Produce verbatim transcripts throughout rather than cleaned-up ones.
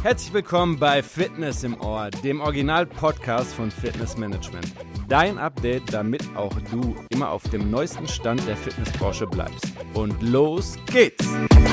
Herzlich willkommen bei Fitness im Ohr, dem Original-Podcast von Fitness Management. Dein Update, damit auch du immer auf dem neuesten Stand der Fitnessbranche bleibst. Und los geht's!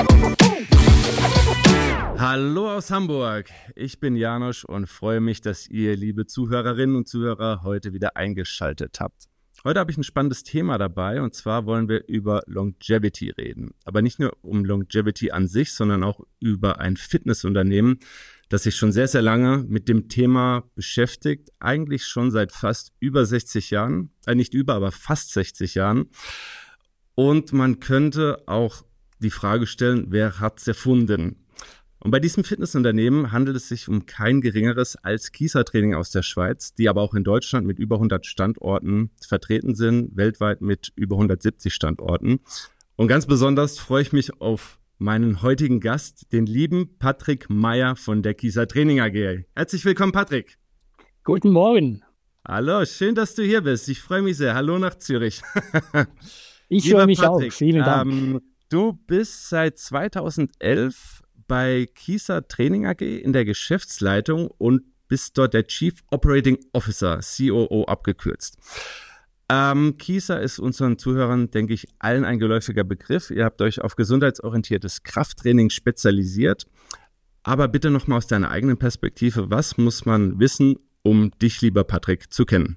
Hallo aus Hamburg, ich bin Janosch und freue mich, dass ihr, liebe Zuhörerinnen und Zuhörer, heute wieder eingeschaltet habt. Heute habe ich ein spannendes Thema dabei und zwar wollen wir über Longevity reden. Aber nicht nur um Longevity an sich, sondern auch über ein Fitnessunternehmen, das sich schon sehr, sehr lange mit dem Thema beschäftigt. Eigentlich schon seit fast über sechzig Jahren, äh nicht über, aber fast sechzig Jahren. Und man könnte auch die Frage stellen, wer hat es erfunden? Und bei diesem Fitnessunternehmen handelt es sich um kein geringeres als Kieser Training aus der Schweiz, die aber auch in Deutschland mit über hundert Standorten vertreten sind, weltweit mit über hundertsiebzig Standorten. Und ganz besonders freue ich mich auf meinen heutigen Gast, den lieben Patrick Meyer von der Kieser Training A G. Herzlich willkommen, Patrick. Guten Morgen. Hallo, schön, dass du hier bist. Ich freue mich sehr. Hallo nach Zürich. Ich freue mich Patrick, auch. Vielen Dank. Ähm, du bist seit zweitausendelf bei Kieser Training A G in der Geschäftsleitung und bist dort der Chief Operating Officer, C O O abgekürzt. Ähm, Kieser ist unseren Zuhörern, denke ich, allen ein geläufiger Begriff. Ihr habt euch auf gesundheitsorientiertes Krafttraining spezialisiert. Aber bitte nochmal aus deiner eigenen Perspektive, was muss man wissen, um dich, lieber Patrick, zu kennen?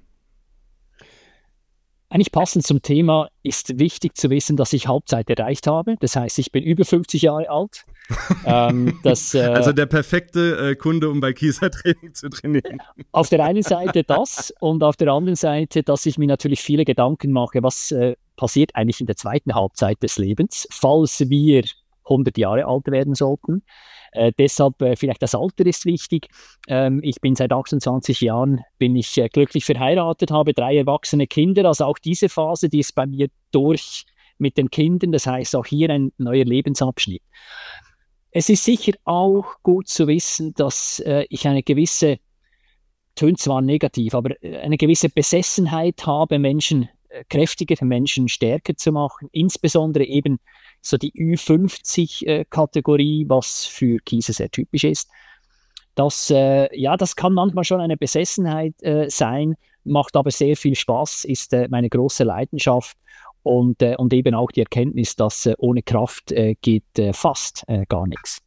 Eigentlich passend zum Thema ist wichtig zu wissen, dass ich Halbzeit erreicht habe. Das heißt, ich bin über fünfzig Jahre alt. ähm, das, äh, also der perfekte äh, Kunde, um bei Kieser Training zu trainieren. Auf der einen Seite das und auf der anderen Seite, dass ich mir natürlich viele Gedanken mache, was äh, passiert eigentlich in der zweiten Halbzeit des Lebens, falls wir hundert Jahre alt werden sollten. Äh, deshalb äh, vielleicht das Alter ist wichtig. Ähm, ich bin seit achtundzwanzig Jahren bin ich äh, glücklich verheiratet, habe drei erwachsene Kinder. Also auch diese Phase, die ist bei mir durch mit den Kindern. Das heißt auch hier ein neuer Lebensabschnitt. Es ist sicher auch gut zu wissen, dass äh, ich eine gewisse, tönt zwar negativ, aber eine gewisse Besessenheit habe, Menschen äh, kräftiger, Menschen stärker zu machen. Insbesondere eben so die Ü fünfzig-Kategorie, was für Kieser sehr typisch ist. Das, äh, ja, das kann manchmal schon eine Besessenheit äh, sein, macht aber sehr viel Spaß, ist äh, meine große Leidenschaft und, äh, und eben auch die Erkenntnis, dass äh, ohne Kraft äh, geht äh, fast äh, gar nichts.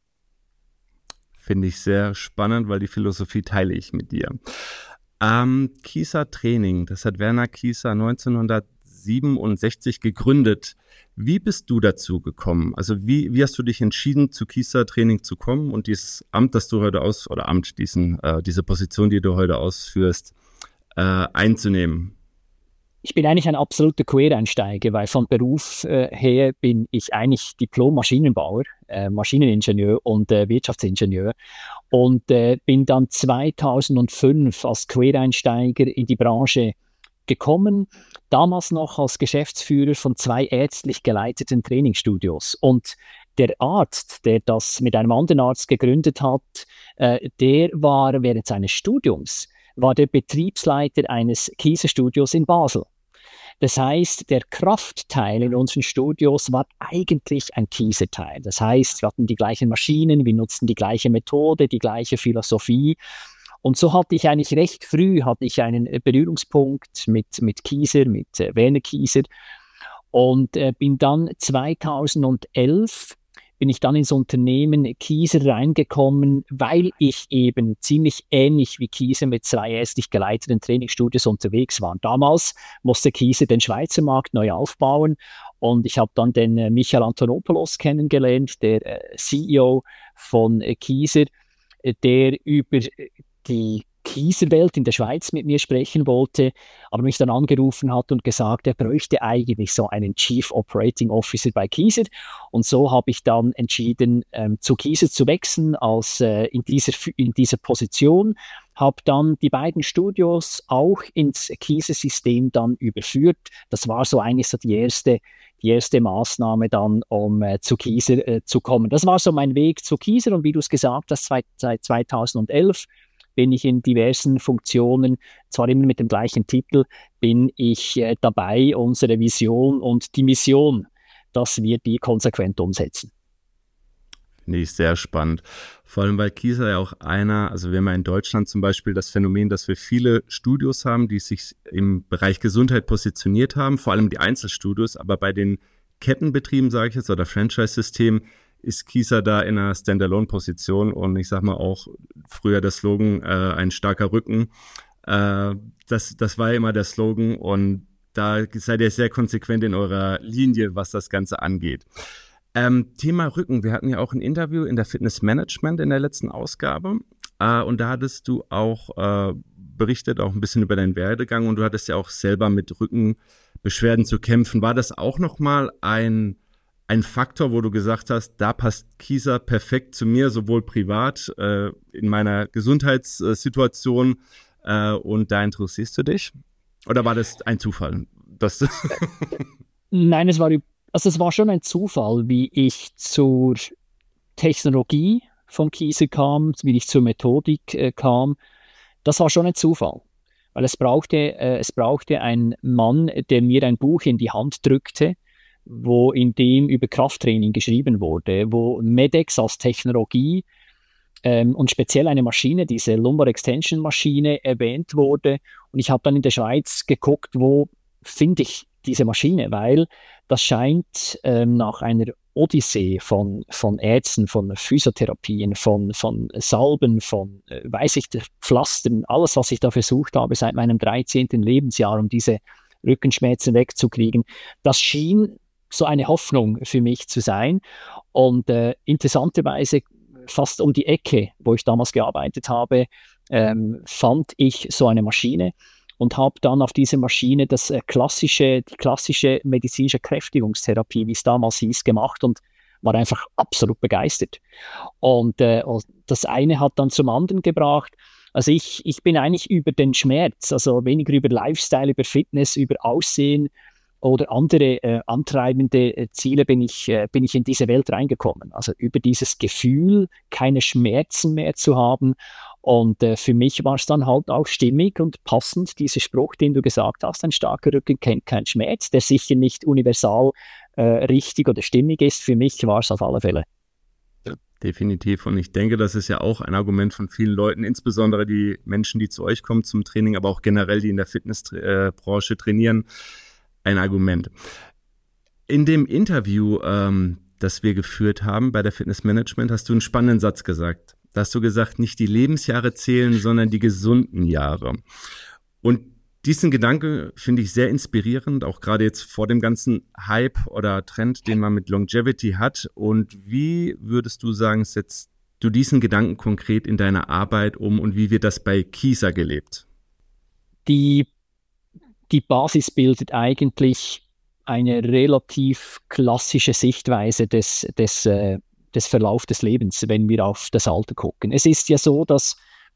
Finde ich sehr spannend, weil die Philosophie teile ich mit dir. Ähm, Kieser Training, das hat Werner Kieser neunzehnhundertsiebenundsechzig gegründet. Wie bist du dazu gekommen? Also wie, wie hast du dich entschieden, zu Kieser Training zu kommen und dieses Amt, das du heute aus, oder Amt, diesen, äh, diese Position, die du heute ausführst, äh, einzunehmen? Ich bin eigentlich ein absoluter Quereinsteiger, weil von Beruf äh, her bin ich eigentlich Diplom-Maschinenbauer, äh, Maschineningenieur und äh, Wirtschaftsingenieur und äh, bin dann zweitausendfünf als Quereinsteiger in die Branche gekommen, damals noch als Geschäftsführer von zwei ärztlich geleiteten Trainingsstudios. Und der Arzt, der das mit einem anderen Arzt gegründet hat, äh, der war während seines Studiums, war der Betriebsleiter eines Kieser-Studios in Basel. Das heißt, der Kraftteil in unseren Studios war eigentlich ein Kieser-Teil. Das heißt, wir hatten die gleichen Maschinen, wir nutzten die gleiche Methode, die gleiche Philosophie. Und so hatte ich eigentlich recht früh hatte ich einen Berührungspunkt mit, mit Kieser, mit äh, Werner Kieser und äh, bin dann zweitausendelf bin ich dann ins Unternehmen Kieser reingekommen, weil ich eben ziemlich ähnlich wie Kieser mit zwei ärztlich geleiteten Trainingsstudios unterwegs war. Damals musste Kieser den Schweizer Markt neu aufbauen und ich habe dann den äh, Michael Antonopoulos kennengelernt, der äh, C E O von äh, Kieser, äh, der über die Kieserwelt in der Schweiz mit mir sprechen wollte, aber mich dann angerufen hat und gesagt, er bräuchte eigentlich so einen Chief Operating Officer bei Kieser. Und so habe ich dann entschieden, ähm, zu Kieser zu wechseln als äh, in dieser, in dieser Position, habe dann die beiden Studios auch ins Kieser-System dann überführt. Das war so eigentlich so die erste, die erste Maßnahme dann, um äh, zu Kieser äh, zu kommen. Das war so mein Weg zu Kieser und wie du es gesagt hast, seit, seit zweitausendelf bin ich in diversen Funktionen, zwar immer mit dem gleichen Titel, bin ich äh, dabei, unsere Vision und die Mission, dass wir die konsequent umsetzen. Finde ich sehr spannend. Vor allem, weil Kieser ja auch einer, also wir haben ja in Deutschland zum Beispiel das Phänomen, dass wir viele Studios haben, die sich im Bereich Gesundheit positioniert haben, vor allem die Einzelstudios, aber bei den Kettenbetrieben, sage ich jetzt, oder Franchise-Systemen, ist Kieser da in einer Standalone-Position und ich sag mal auch früher der Slogan, äh, ein starker Rücken. Äh, das, das war immer der Slogan und da seid ihr sehr konsequent in eurer Linie, was das Ganze angeht. Ähm, Thema Rücken. Wir hatten ja auch ein Interview in der Fitness Management in der letzten Ausgabe äh, und da hattest du auch äh, berichtet, auch ein bisschen über deinen Werdegang und du hattest ja auch selber mit Rückenbeschwerden zu kämpfen. War das auch nochmal ein, ein Faktor, wo du gesagt hast, da passt Kieser perfekt zu mir, sowohl privat, äh, in meiner Gesundheitssituation äh, und da interessierst du dich? Oder war das ein Zufall? Das Nein, es war, also es war schon ein Zufall, wie ich zur Technologie von Kieser kam, wie ich zur Methodik äh, kam. Das war schon ein Zufall, weil es brauchte, äh, es brauchte einen Mann, der mir ein Buch in die Hand drückte, wo in dem über Krafttraining geschrieben wurde, wo Medex als Technologie ähm, und speziell eine Maschine, diese Lumbar Extension Maschine, erwähnt wurde. Und ich habe dann in der Schweiz geguckt, wo finde ich diese Maschine, weil das scheint ähm, nach einer Odyssee von, von Ärzten, von Physiotherapien, von, von Salben, von, äh, weiß ich, Pflastern, alles, was ich da versucht habe seit meinem dreizehnten Lebensjahr, um diese Rückenschmerzen wegzukriegen, das schien so eine Hoffnung für mich zu sein. Und äh, interessanterweise fast um die Ecke, wo ich damals gearbeitet habe, ähm, fand ich so eine Maschine und habe dann auf diese Maschine das äh, klassische, die klassische medizinische Kräftigungstherapie, wie es damals hieß, gemacht und war einfach absolut begeistert. Und, äh, und das eine hat dann zum anderen gebracht. Also ich, ich bin eigentlich über den Schmerz, also weniger über Lifestyle, über Fitness, über Aussehen oder andere äh, antreibende äh, Ziele bin ich, äh, bin ich in diese Welt reingekommen. Also über dieses Gefühl, keine Schmerzen mehr zu haben. Und äh, für mich war es dann halt auch stimmig und passend, dieser Spruch, den du gesagt hast, ein starker Rücken kennt keinen Schmerz, der sicher nicht universal äh, richtig oder stimmig ist. Für mich war es auf alle Fälle. Definitiv. Und ich denke, das ist ja auch ein Argument von vielen Leuten, insbesondere die Menschen, die zu euch kommen zum Training, aber auch generell, die in der Fitnessbranche trainieren, ein Argument. In dem Interview, ähm, das wir geführt haben bei der Fitness Management, hast du einen spannenden Satz gesagt. Da hast du gesagt, nicht die Lebensjahre zählen, sondern die gesunden Jahre. Und diesen Gedanke finde ich sehr inspirierend, auch gerade jetzt vor dem ganzen Hype oder Trend, den man mit Longevity hat. Und wie würdest du sagen, setzt du diesen Gedanken konkret in deiner Arbeit um und wie wird das bei Kieser gelebt? Die, die Basis bildet eigentlich eine relativ klassische Sichtweise des, des, äh, des Verlaufs des Lebens, wenn wir auf das Alter gucken. Es ist ja so, dass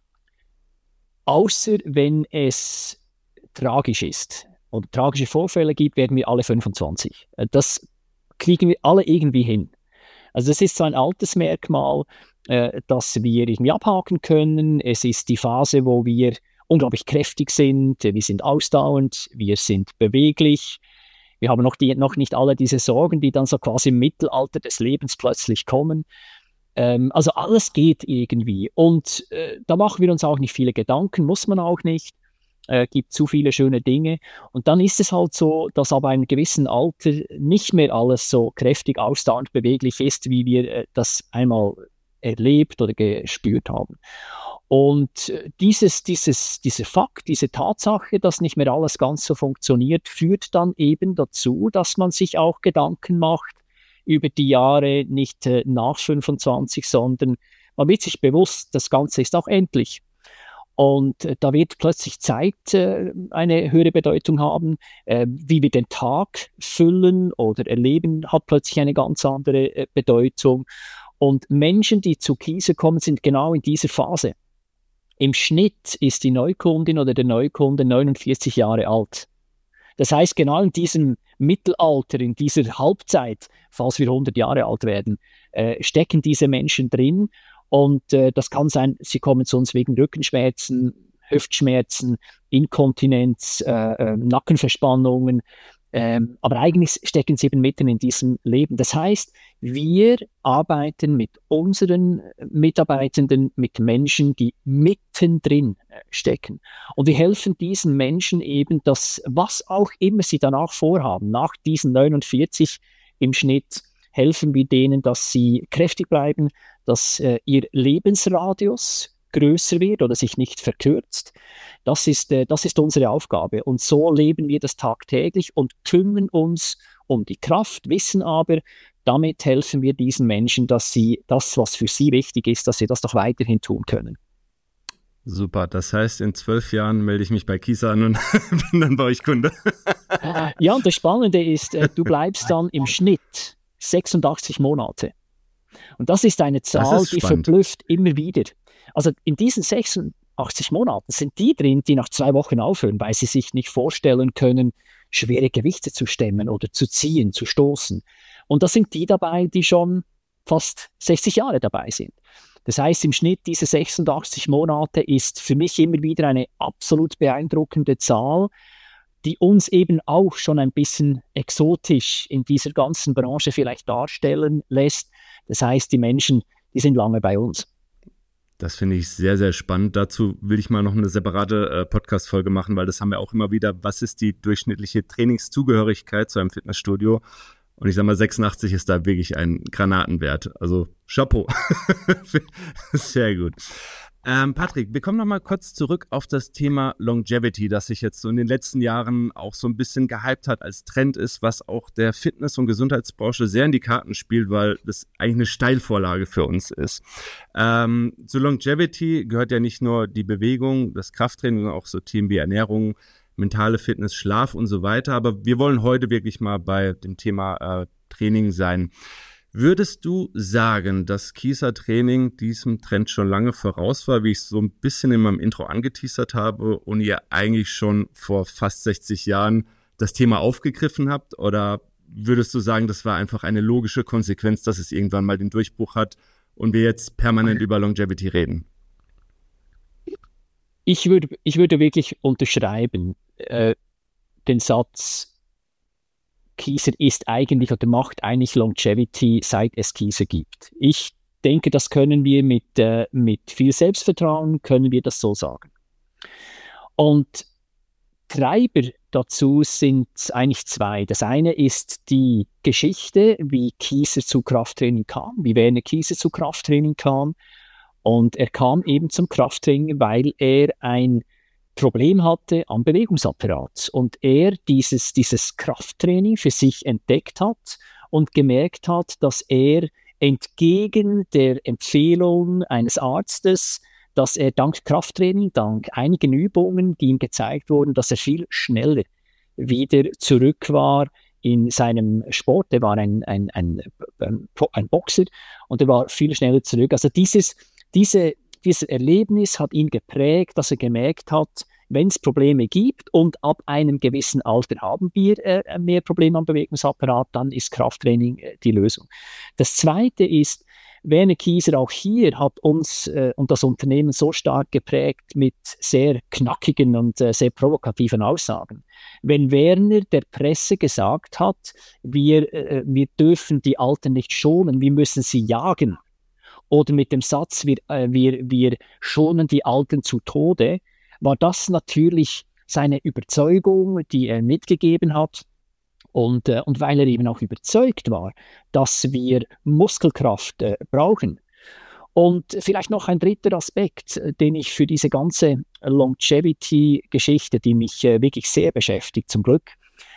außer wenn es tragisch ist oder tragische Vorfälle gibt, werden wir alle fünfundzwanzig. Das kriegen wir alle irgendwie hin. Also das ist so ein Altersmerkmal, äh, das wir irgendwie abhaken können. Es ist die Phase, wo wir unglaublich kräftig sind, wir sind ausdauernd, wir sind beweglich. Wir haben noch, die, noch nicht alle diese Sorgen, die dann so quasi im Mittelalter des Lebens plötzlich kommen. Ähm, also alles geht irgendwie. Und äh, da machen wir uns auch nicht viele Gedanken, muss man auch nicht. Äh, gibt zu viele schöne Dinge. Und dann ist es halt so, dass ab einem gewissen Alter nicht mehr alles so kräftig, ausdauernd, beweglich ist, wie wir äh, das einmal erlebt oder gespürt haben. Und dieses, dieses, dieser Fakt, diese Tatsache, dass nicht mehr alles ganz so funktioniert, führt dann eben dazu, dass man sich auch Gedanken macht über die Jahre nicht äh, nach fünfundzwanzig, sondern man wird sich bewusst, das Ganze ist auch endlich. Und äh, da wird plötzlich Zeit äh, eine höhere Bedeutung haben. Äh, wie wir den Tag füllen oder erleben, hat plötzlich eine ganz andere äh, Bedeutung. Und Menschen, die zu Kieser kommen, sind genau in dieser Phase. Im Schnitt ist die Neukundin oder der Neukunde neunundvierzig Jahre alt. Das heißt, genau in diesem Mittelalter, in dieser Halbzeit, falls wir hundert Jahre alt werden, äh, stecken diese Menschen drin. Und äh, das kann sein, sie kommen zu uns wegen Rückenschmerzen, Hüftschmerzen, Inkontinenz, äh, äh, Nackenverspannungen, Ähm, aber eigentlich stecken sie eben mitten in diesem Leben. Das heißt, wir arbeiten mit unseren Mitarbeitenden, mit Menschen, die mittendrin stecken. Und wir helfen diesen Menschen eben, dass was auch immer sie danach vorhaben, nach diesen neunundvierzig im Schnitt, helfen wir denen, dass sie kräftig bleiben, dass äh, ihr Lebensradius größer wird oder sich nicht verkürzt. Das ist, äh, das ist unsere Aufgabe. Und so leben wir das tagtäglich und kümmern uns um die Kraft, wissen aber, damit helfen wir diesen Menschen, dass sie das, was für sie wichtig ist, dass sie das doch weiterhin tun können. Super, das heißt, in zwölf Jahren melde ich mich bei Kieser an und bin dann bei euch Kunde. Ja, und das Spannende ist, äh, du bleibst dann im Schnitt sechsundachtzig Monate. Und das ist eine Zahl, ist die verblüfft immer wieder. Also in diesen sechsundachtzig Monaten sind die drin, die nach zwei Wochen aufhören, weil sie sich nicht vorstellen können, schwere Gewichte zu stemmen oder zu ziehen, zu stoßen. Und da sind die dabei, die schon fast sechzig Jahre dabei sind. Das heißt, im Schnitt diese sechsundachtzig Monate ist für mich immer wieder eine absolut beeindruckende Zahl, die uns eben auch schon ein bisschen exotisch in dieser ganzen Branche vielleicht darstellen lässt. Das heißt, die Menschen, die sind lange bei uns. Das finde ich sehr, sehr spannend. Dazu will ich mal noch eine separate äh, Podcast-Folge machen, weil das haben wir auch immer wieder. Was ist die durchschnittliche Trainingszugehörigkeit zu einem Fitnessstudio? Und ich sage mal, sechsundachtzig ist da wirklich ein Granatenwert. Also Chapeau. Sehr gut. Ähm, Patrick, wir kommen noch mal kurz zurück auf das Thema Longevity, das sich jetzt so in den letzten Jahren auch so ein bisschen gehypt hat, als Trend ist, was auch der Fitness- und Gesundheitsbranche sehr in die Karten spielt, weil das eigentlich eine Steilvorlage für uns ist. Ähm, zu Longevity gehört ja nicht nur die Bewegung, das Krafttraining, sondern auch so Themen wie Ernährung, mentale Fitness, Schlaf und so weiter. Aber wir wollen heute wirklich mal bei dem Thema äh, Training sein. Würdest du sagen, dass Kieser Training diesem Trend schon lange voraus war, wie ich es so ein bisschen in meinem Intro angeteasert habe und ihr eigentlich schon vor fast sechzig Jahren das Thema aufgegriffen habt? Oder würdest du sagen, das war einfach eine logische Konsequenz, dass es irgendwann mal den Durchbruch hat und wir jetzt permanent über Longevity reden? Ich würde, ich würde wirklich unterschreiben, äh, den Satz, Kieser ist eigentlich oder macht eigentlich Longevity, seit es Kieser gibt. Ich denke, das können wir mit, äh, mit viel Selbstvertrauen, können wir das so sagen. Und Treiber dazu sind eigentlich zwei. Das eine ist die Geschichte, wie Kieser zu Krafttraining kam, wie Werner Kieser zu Krafttraining kam. Und er kam eben zum Krafttraining, weil er ein Problem hatte am Bewegungsapparat und er dieses, dieses Krafttraining für sich entdeckt hat und gemerkt hat, dass er entgegen der Empfehlung eines Arztes, dass er dank Krafttraining, dank einigen Übungen, die ihm gezeigt wurden, dass er viel schneller wieder zurück war in seinem Sport. Er war ein, ein, ein, ein Boxer und er war viel schneller zurück. Also dieses, diese Dieses Erlebnis hat ihn geprägt, dass er gemerkt hat, wenn es Probleme gibt und ab einem gewissen Alter haben wir äh, mehr Probleme am Bewegungsapparat, dann ist Krafttraining äh, die Lösung. Das Zweite ist, Werner Kieser auch hier hat uns äh, und das Unternehmen so stark geprägt mit sehr knackigen und äh, sehr provokativen Aussagen. Wenn Werner der Presse gesagt hat, wir, äh, wir dürfen die Alten nicht schonen, wir müssen sie jagen, oder mit dem Satz, wir, äh, wir, wir schonen die Alten zu Tode, war das natürlich seine Überzeugung, die er mitgegeben hat. Und, äh, und weil er eben auch überzeugt war, dass wir Muskelkraft äh, brauchen. Und vielleicht noch ein dritter Aspekt, äh, den ich für diese ganze Longevity-Geschichte, die mich äh, wirklich sehr beschäftigt, zum Glück,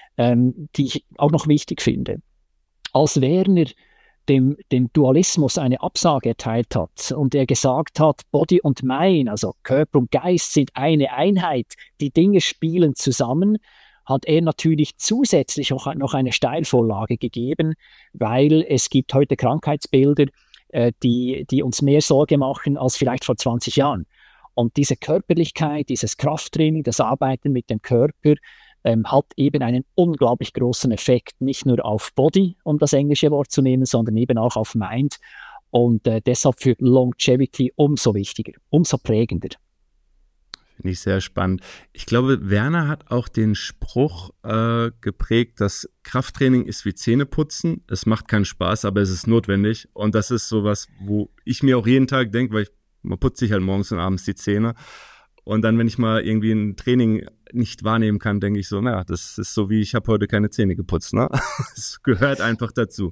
ähm, die ich auch noch wichtig finde. Als Werner Dem, dem Dualismus eine Absage erteilt hat und er gesagt hat, Body und Mind, also Körper und Geist sind eine Einheit, die Dinge spielen zusammen, hat er natürlich zusätzlich auch noch eine Steilvorlage gegeben, weil es gibt heute Krankheitsbilder, äh, die, die uns mehr Sorge machen als vielleicht vor zwanzig Jahren. Und diese Körperlichkeit, dieses Krafttraining, das Arbeiten mit dem Körper, Ähm, hat eben einen unglaublich großen Effekt, nicht nur auf Body, um das englische Wort zu nehmen, sondern eben auch auf Mind. Und äh, deshalb für Longevity umso wichtiger, umso prägender. Finde ich sehr spannend. Ich glaube, Werner hat auch den Spruch äh, geprägt, dass Krafttraining ist wie Zähneputzen. Es macht keinen Spaß, aber es ist notwendig. Und das ist sowas, wo ich mir auch jeden Tag denke, weil ich, man putzt sich halt morgens und abends die Zähne. Und dann, wenn ich mal irgendwie ein Training nicht wahrnehmen kann, denke ich so, naja, das ist so wie, ich habe heute keine Zähne geputzt. Ne? Es gehört einfach dazu.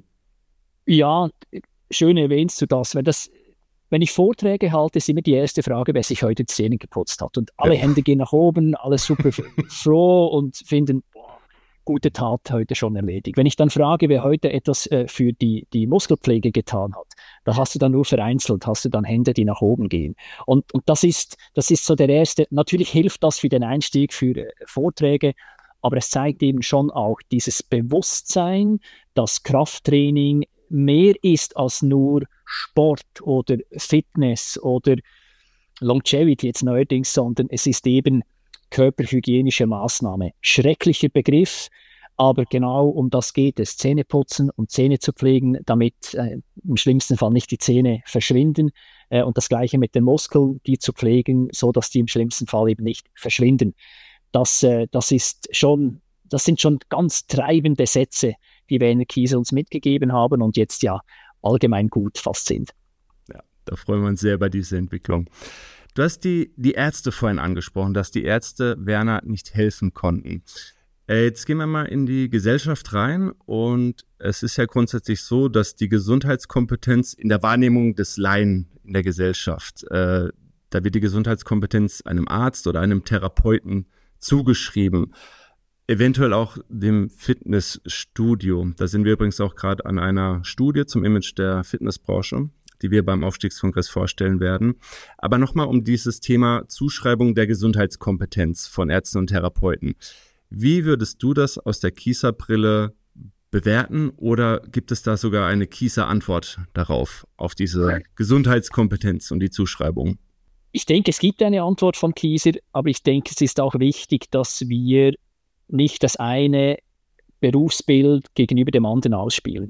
Ja, schön erwähnst du das, weil das Wenn ich Vorträge halte, ist immer die erste Frage, wer sich heute die Zähne geputzt hat. Und alle ja. Hände gehen nach oben, alle super froh und finden, boah, gute Tat heute schon erledigt. Wenn ich dann frage, wer heute etwas äh, für die, die Muskelpflege getan hat, da hast du dann nur vereinzelt, hast du dann Hände, die nach oben gehen. Und, und das ist, das ist so der erste, natürlich hilft das für den Einstieg für äh, Vorträge, aber es zeigt eben schon auch dieses Bewusstsein, dass Krafttraining mehr ist als nur Sport oder Fitness oder Longevity jetzt neuerdings, sondern es ist eben körperhygienische Maßnahme. Schrecklicher Begriff, aber genau um das geht es. Zähne putzen und Zähne zu pflegen, damit äh, im schlimmsten Fall nicht die Zähne verschwinden äh, und das Gleiche mit den Muskeln, die zu pflegen, so dass die im schlimmsten Fall eben nicht verschwinden. Das, äh, das ist schon, das sind schon ganz treibende Sätze, die Werner Kieser uns mitgegeben haben und jetzt ja allgemein gut fast sind. Ja, da freuen wir uns sehr bei dieser Entwicklung. Du hast die, die Ärzte vorhin angesprochen, dass die Ärzte Werner nicht helfen konnten. Äh, jetzt gehen wir mal in die Gesellschaft rein und es ist ja grundsätzlich so, dass die Gesundheitskompetenz in der Wahrnehmung des Laien in der Gesellschaft, äh, da wird die Gesundheitskompetenz einem Arzt oder einem Therapeuten zugeschrieben. Eventuell auch dem Fitnessstudio. Da sind wir übrigens auch gerade an einer Studie zum Image der Fitnessbranche, die wir beim Aufstiegskongress vorstellen werden. Aber nochmal um dieses Thema Zuschreibung der Gesundheitskompetenz von Ärzten und Therapeuten. Wie würdest du das aus der Kieser-Brille bewerten oder gibt es da sogar eine Kieser-Antwort darauf, auf diese Gesundheitskompetenz und die Zuschreibung? Ich denke, es gibt eine Antwort von Kieser, aber ich denke, es ist auch wichtig, dass wir nicht das eine Berufsbild gegenüber dem anderen ausspielen.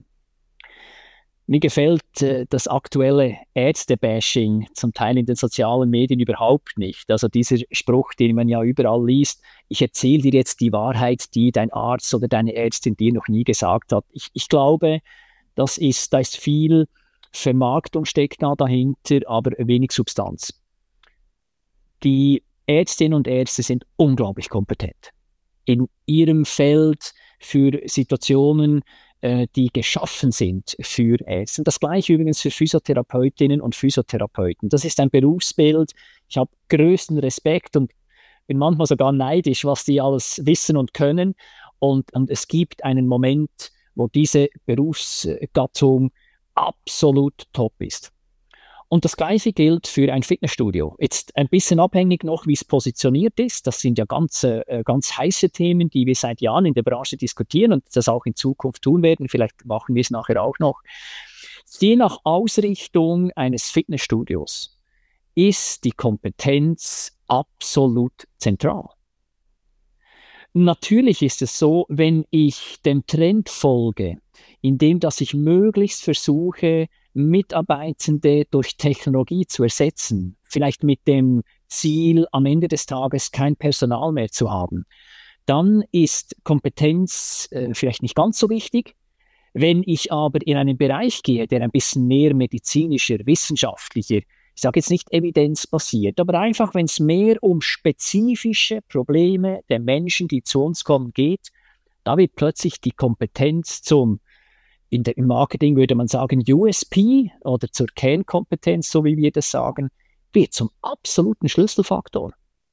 Mir gefällt äh, das aktuelle Ärzte-Bashing zum Teil in den sozialen Medien überhaupt nicht. Also dieser Spruch, den man ja überall liest, ich erzähle dir jetzt die Wahrheit, die dein Arzt oder deine Ärztin dir noch nie gesagt hat. Ich, ich glaube, das ist, da ist viel Vermarktung steckt da dahinter, aber wenig Substanz. Die Ärztinnen und Ärzte sind unglaublich kompetent in ihrem Feld für Situationen, äh, die geschaffen sind für Ärzte. Das gleiche übrigens für Physiotherapeutinnen und Physiotherapeuten. Das ist ein Berufsbild. Ich habe größten Respekt und bin manchmal sogar neidisch, was die alles wissen und können. Und, und es gibt einen Moment, wo diese Berufsgattung absolut top ist. Und das Gleiche gilt für ein Fitnessstudio. Jetzt ein bisschen abhängig noch, wie es positioniert ist. Das sind ja ganz, äh, ganz heiße Themen, die wir seit Jahren in der Branche diskutieren und das auch in Zukunft tun werden. Vielleicht machen wir es nachher auch noch. Je nach Ausrichtung eines Fitnessstudios ist die Kompetenz absolut zentral. Natürlich ist es so, wenn ich dem Trend folge, indem dass ich möglichst versuche, Mitarbeitende durch Technologie zu ersetzen, vielleicht mit dem Ziel, am Ende des Tages kein Personal mehr zu haben, dann ist Kompetenz äh, vielleicht nicht ganz so wichtig. Wenn ich aber in einen Bereich gehe, der ein bisschen mehr medizinischer, wissenschaftlicher, ich sage jetzt nicht evidenzbasiert, aber einfach, wenn es mehr um spezifische Probleme der Menschen, die zu uns kommen, geht, da wird plötzlich die Kompetenz zum In der, im Marketing würde man sagen U S P oder zur Kernkompetenz, so wie wir das sagen, wird zum absoluten Schlüsselfaktor.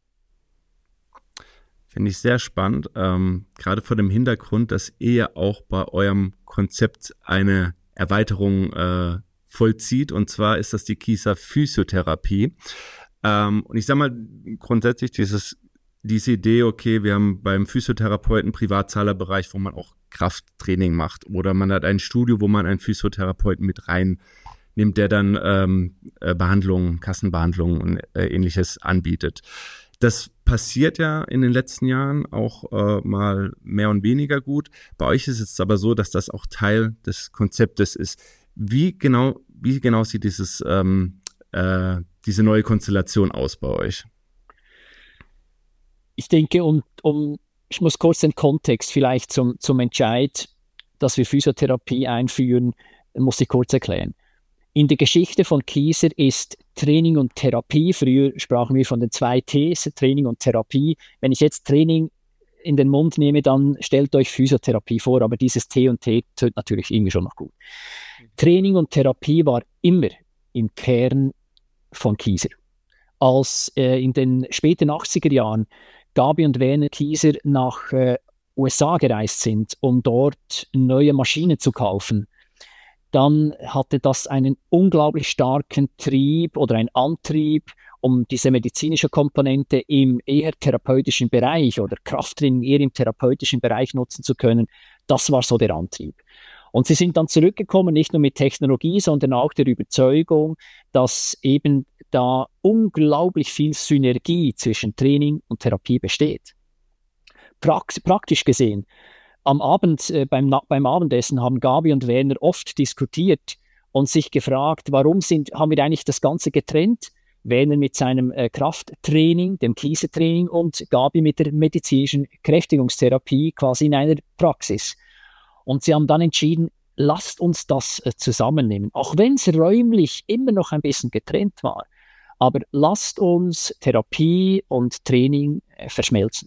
Finde ich sehr spannend, ähm, gerade vor dem Hintergrund, dass ihr auch bei eurem Konzept eine Erweiterung äh, vollzieht, und zwar ist das die Kieser Physiotherapie. Ähm, und ich sage mal grundsätzlich dieses diese Idee, okay, wir haben beim Physiotherapeuten Privatzahlerbereich, wo man auch Krafttraining macht, oder man hat ein Studio, wo man einen Physiotherapeuten mit reinnimmt, der dann ähm, äh, Behandlungen, Kassenbehandlungen und äh, ähnliches anbietet. Das passiert ja in den letzten Jahren auch äh, mal mehr und weniger gut. Bei euch ist es aber so, dass das auch Teil des Konzeptes ist. Wie genau, wie genau sieht dieses, ähm, äh, diese neue Konstellation aus bei euch? Ich denke, um, um, ich muss kurz den Kontext vielleicht zum, zum Entscheid, dass wir Physiotherapie einführen, muss ich kurz erklären. In der Geschichte von Kieser ist Training und Therapie, früher sprachen wir von den zwei Ts, Training und Therapie. Wenn ich jetzt Training in den Mund nehme, dann stellt euch Physiotherapie vor, aber dieses T und T tönt natürlich irgendwie schon noch gut. Training und Therapie war immer im Kern von Kieser. Als äh, in den späten achtziger Jahren Gabi und Werner Kieser nach äh, U S A gereist sind, um dort neue Maschinen zu kaufen, dann hatte das einen unglaublich starken Trieb oder einen Antrieb, um diese medizinische Komponente im eher therapeutischen Bereich oder Krafttraining eher im therapeutischen Bereich nutzen zu können. Das war so der Antrieb. Und sie sind dann zurückgekommen, nicht nur mit Technologie, sondern auch der Überzeugung, dass eben da unglaublich viel Synergie zwischen Training und Therapie besteht. Prax- praktisch gesehen, am Abend, äh, beim, beim Abendessen haben Gabi und Werner oft diskutiert und sich gefragt, warum sind, haben wir eigentlich das Ganze getrennt? Werner mit seinem äh, Krafttraining, dem Kiesertraining, und Gabi mit der medizinischen Kräftigungstherapie quasi in einer Praxis. Und sie haben dann entschieden, lasst uns das äh, zusammennehmen. Auch wenn es räumlich immer noch ein bisschen getrennt war. Aber lasst uns Therapie und Training äh, verschmelzen.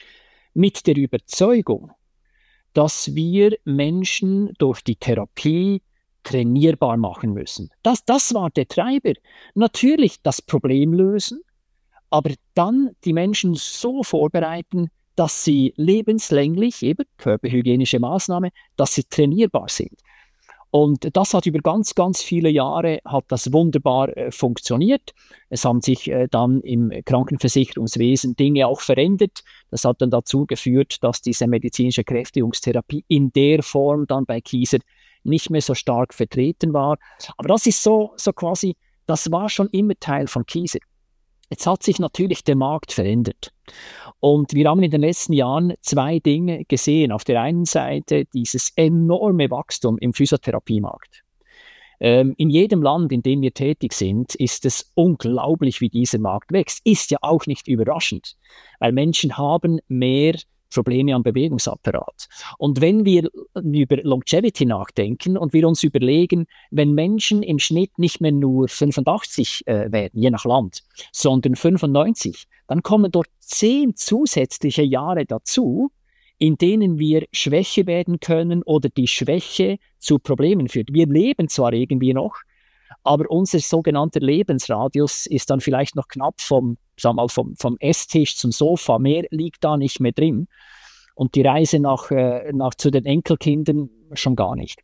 Mit der Überzeugung, dass wir Menschen durch die Therapie trainierbar machen müssen. Das, das war der Treiber. Natürlich das Problem lösen, aber dann die Menschen so vorbereiten, dass sie lebenslänglich, eben körperhygienische Maßnahme, dass sie trainierbar sind. Und das hat über ganz, ganz viele Jahre hat das wunderbar äh, funktioniert. Es haben sich äh, dann im Krankenversicherungswesen Dinge auch verändert. Das hat dann dazu geführt, dass diese medizinische Kräftigungstherapie in der Form dann bei Kieser nicht mehr so stark vertreten war. Aber das ist so, so quasi, das war schon immer Teil von Kieser. Jetzt hat sich natürlich der Markt verändert. Und wir haben in den letzten Jahren zwei Dinge gesehen. Auf der einen Seite dieses enorme Wachstum im Physiotherapiemarkt. Ähm, in jedem Land, in dem wir tätig sind, ist es unglaublich, wie dieser Markt wächst. Ist ja auch nicht überraschend, weil Menschen haben mehr Probleme am Bewegungsapparat. Und wenn wir über Longevity nachdenken und wir uns überlegen, wenn Menschen im Schnitt nicht mehr nur fünfundachtzig äh, werden, je nach Land, sondern fünfundneunzig, dann kommen dort zehn zusätzliche Jahre dazu, in denen wir schwächer werden können oder die Schwäche zu Problemen führt. Wir leben zwar irgendwie noch, aber unser sogenannter Lebensradius ist dann vielleicht noch knapp vom, sagen wir mal, vom, vom Esstisch zum Sofa. Mehr liegt da nicht mehr drin. Und die Reise nach, äh, nach zu den Enkelkindern schon gar nicht.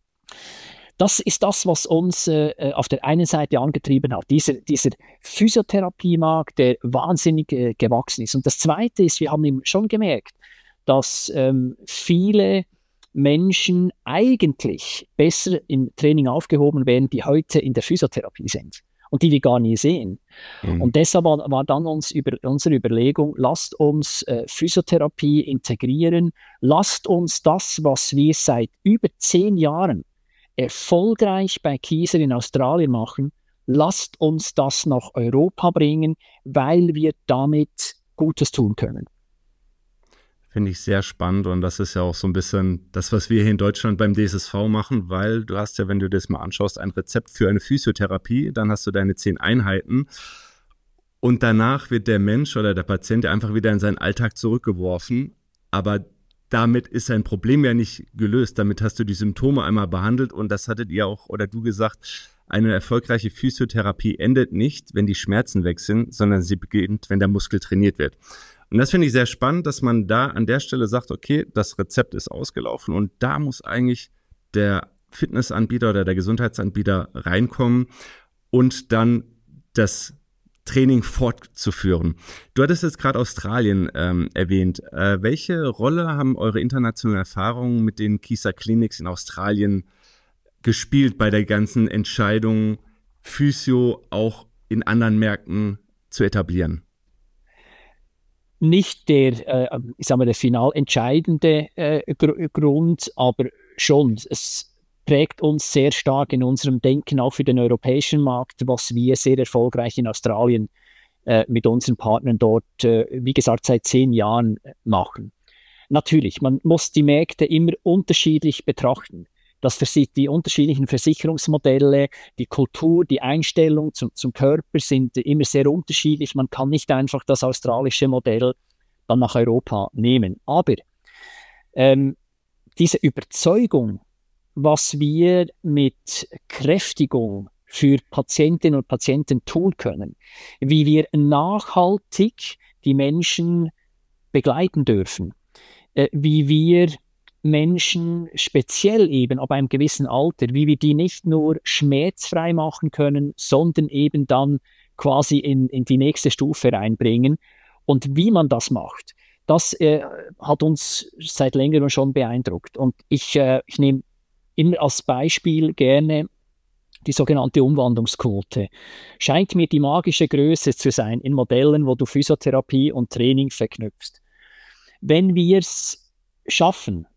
Das ist das, was uns äh, auf der einen Seite angetrieben hat. Dieser, dieser Physiotherapiemarkt, der wahnsinnig äh, gewachsen ist. Und das Zweite ist, wir haben eben schon gemerkt, dass ähm, viele Menschen eigentlich besser im Training aufgehoben werden, die heute in der Physiotherapie sind und die wir gar nie sehen. Mhm. Und deshalb war, war dann uns über, unsere Überlegung, lasst uns äh, Physiotherapie integrieren, lasst uns das, was wir seit über zehn Jahren erfolgreich bei Kieser in Australien machen, lasst uns das nach Europa bringen, weil wir damit Gutes tun können. Finde ich sehr spannend, und das ist ja auch so ein bisschen das, was wir hier in Deutschland beim D S S V machen, weil du hast ja, wenn du das mal anschaust, ein Rezept für eine Physiotherapie, dann hast du deine zehn Einheiten und danach wird der Mensch oder der Patient einfach wieder in seinen Alltag zurückgeworfen, aber damit ist sein Problem ja nicht gelöst, damit hast du die Symptome einmal behandelt, und das hattet ihr auch, oder du gesagt, eine erfolgreiche Physiotherapie endet nicht, wenn die Schmerzen weg sind, sondern sie beginnt, wenn der Muskel trainiert wird. Und das finde ich sehr spannend, dass man da an der Stelle sagt, okay, das Rezept ist ausgelaufen und da muss eigentlich der Fitnessanbieter oder der Gesundheitsanbieter reinkommen und dann das Training fortzuführen. Du hattest jetzt gerade Australien ähm, erwähnt. Äh, welche Rolle haben eure internationalen Erfahrungen mit den Kieser Clinics in Australien gespielt bei der ganzen Entscheidung, Physio auch in anderen Märkten zu etablieren? Nicht der, äh, ich sag mal, der final entscheidende äh, Gr- Grund, aber schon, es prägt uns sehr stark in unserem Denken, auch für den europäischen Markt, was wir sehr erfolgreich in Australien äh, mit unseren Partnern dort, äh, wie gesagt, seit zehn Jahren machen. Natürlich, man muss die Märkte immer unterschiedlich betrachten. Das die unterschiedlichen Versicherungsmodelle, die Kultur, die Einstellung zum, zum Körper sind immer sehr unterschiedlich. Man kann nicht einfach das australische Modell dann nach Europa nehmen. Aber ähm, diese Überzeugung, was wir mit Kräftigung für Patientinnen und Patienten tun können, wie wir nachhaltig die Menschen begleiten dürfen, äh, wie wir Menschen, speziell eben ab einem gewissen Alter, wie wir die nicht nur schmerzfrei machen können, sondern eben dann quasi in, in die nächste Stufe reinbringen. Und wie man das macht, das äh, hat uns seit längerem schon beeindruckt. Und ich, äh, ich nehme immer als Beispiel gerne die sogenannte Umwandlungsquote. Scheint mir die magische Größe zu sein in Modellen, wo du Physiotherapie und Training verknüpfst. Wenn wir es schaffen,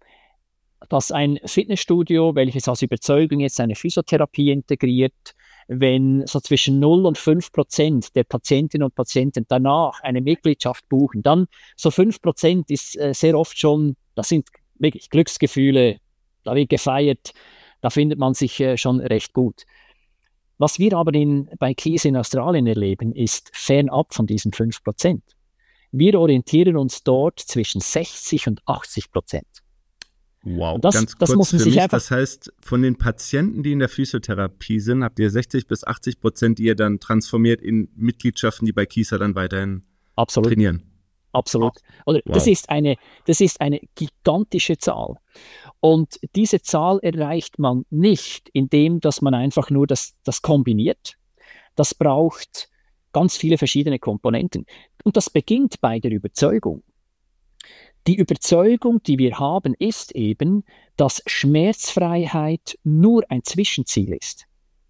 dass ein Fitnessstudio, welches aus Überzeugung jetzt eine Physiotherapie integriert, wenn so zwischen null und fünf Prozent der Patientinnen und Patienten danach eine Mitgliedschaft buchen, dann so fünf Prozent ist äh, sehr oft schon, das sind wirklich Glücksgefühle, da wird gefeiert, da findet man sich äh, schon recht gut. Was wir aber in, bei Kieser in Australien erleben, ist fernab von diesen fünf Prozent. Wir orientieren uns dort zwischen sechzig und achtzig Prozent. Wow, das, ganz das kurz muss man für sich mich, einfach. Das heißt, von den Patienten, die in der Physiotherapie sind, habt ihr sechzig bis achtzig Prozent, die ihr dann transformiert in Mitgliedschaften, die bei Kieser dann weiterhin Absolut. trainieren. Absolut. Oder Wow. das ist eine, das ist eine gigantische Zahl. Und diese Zahl erreicht man nicht, indem dass man einfach nur das, das kombiniert. Das braucht ganz viele verschiedene Komponenten. Und das beginnt bei der Überzeugung. Die Überzeugung, die wir haben, ist eben, dass Schmerzfreiheit nur ein Zwischenziel ist.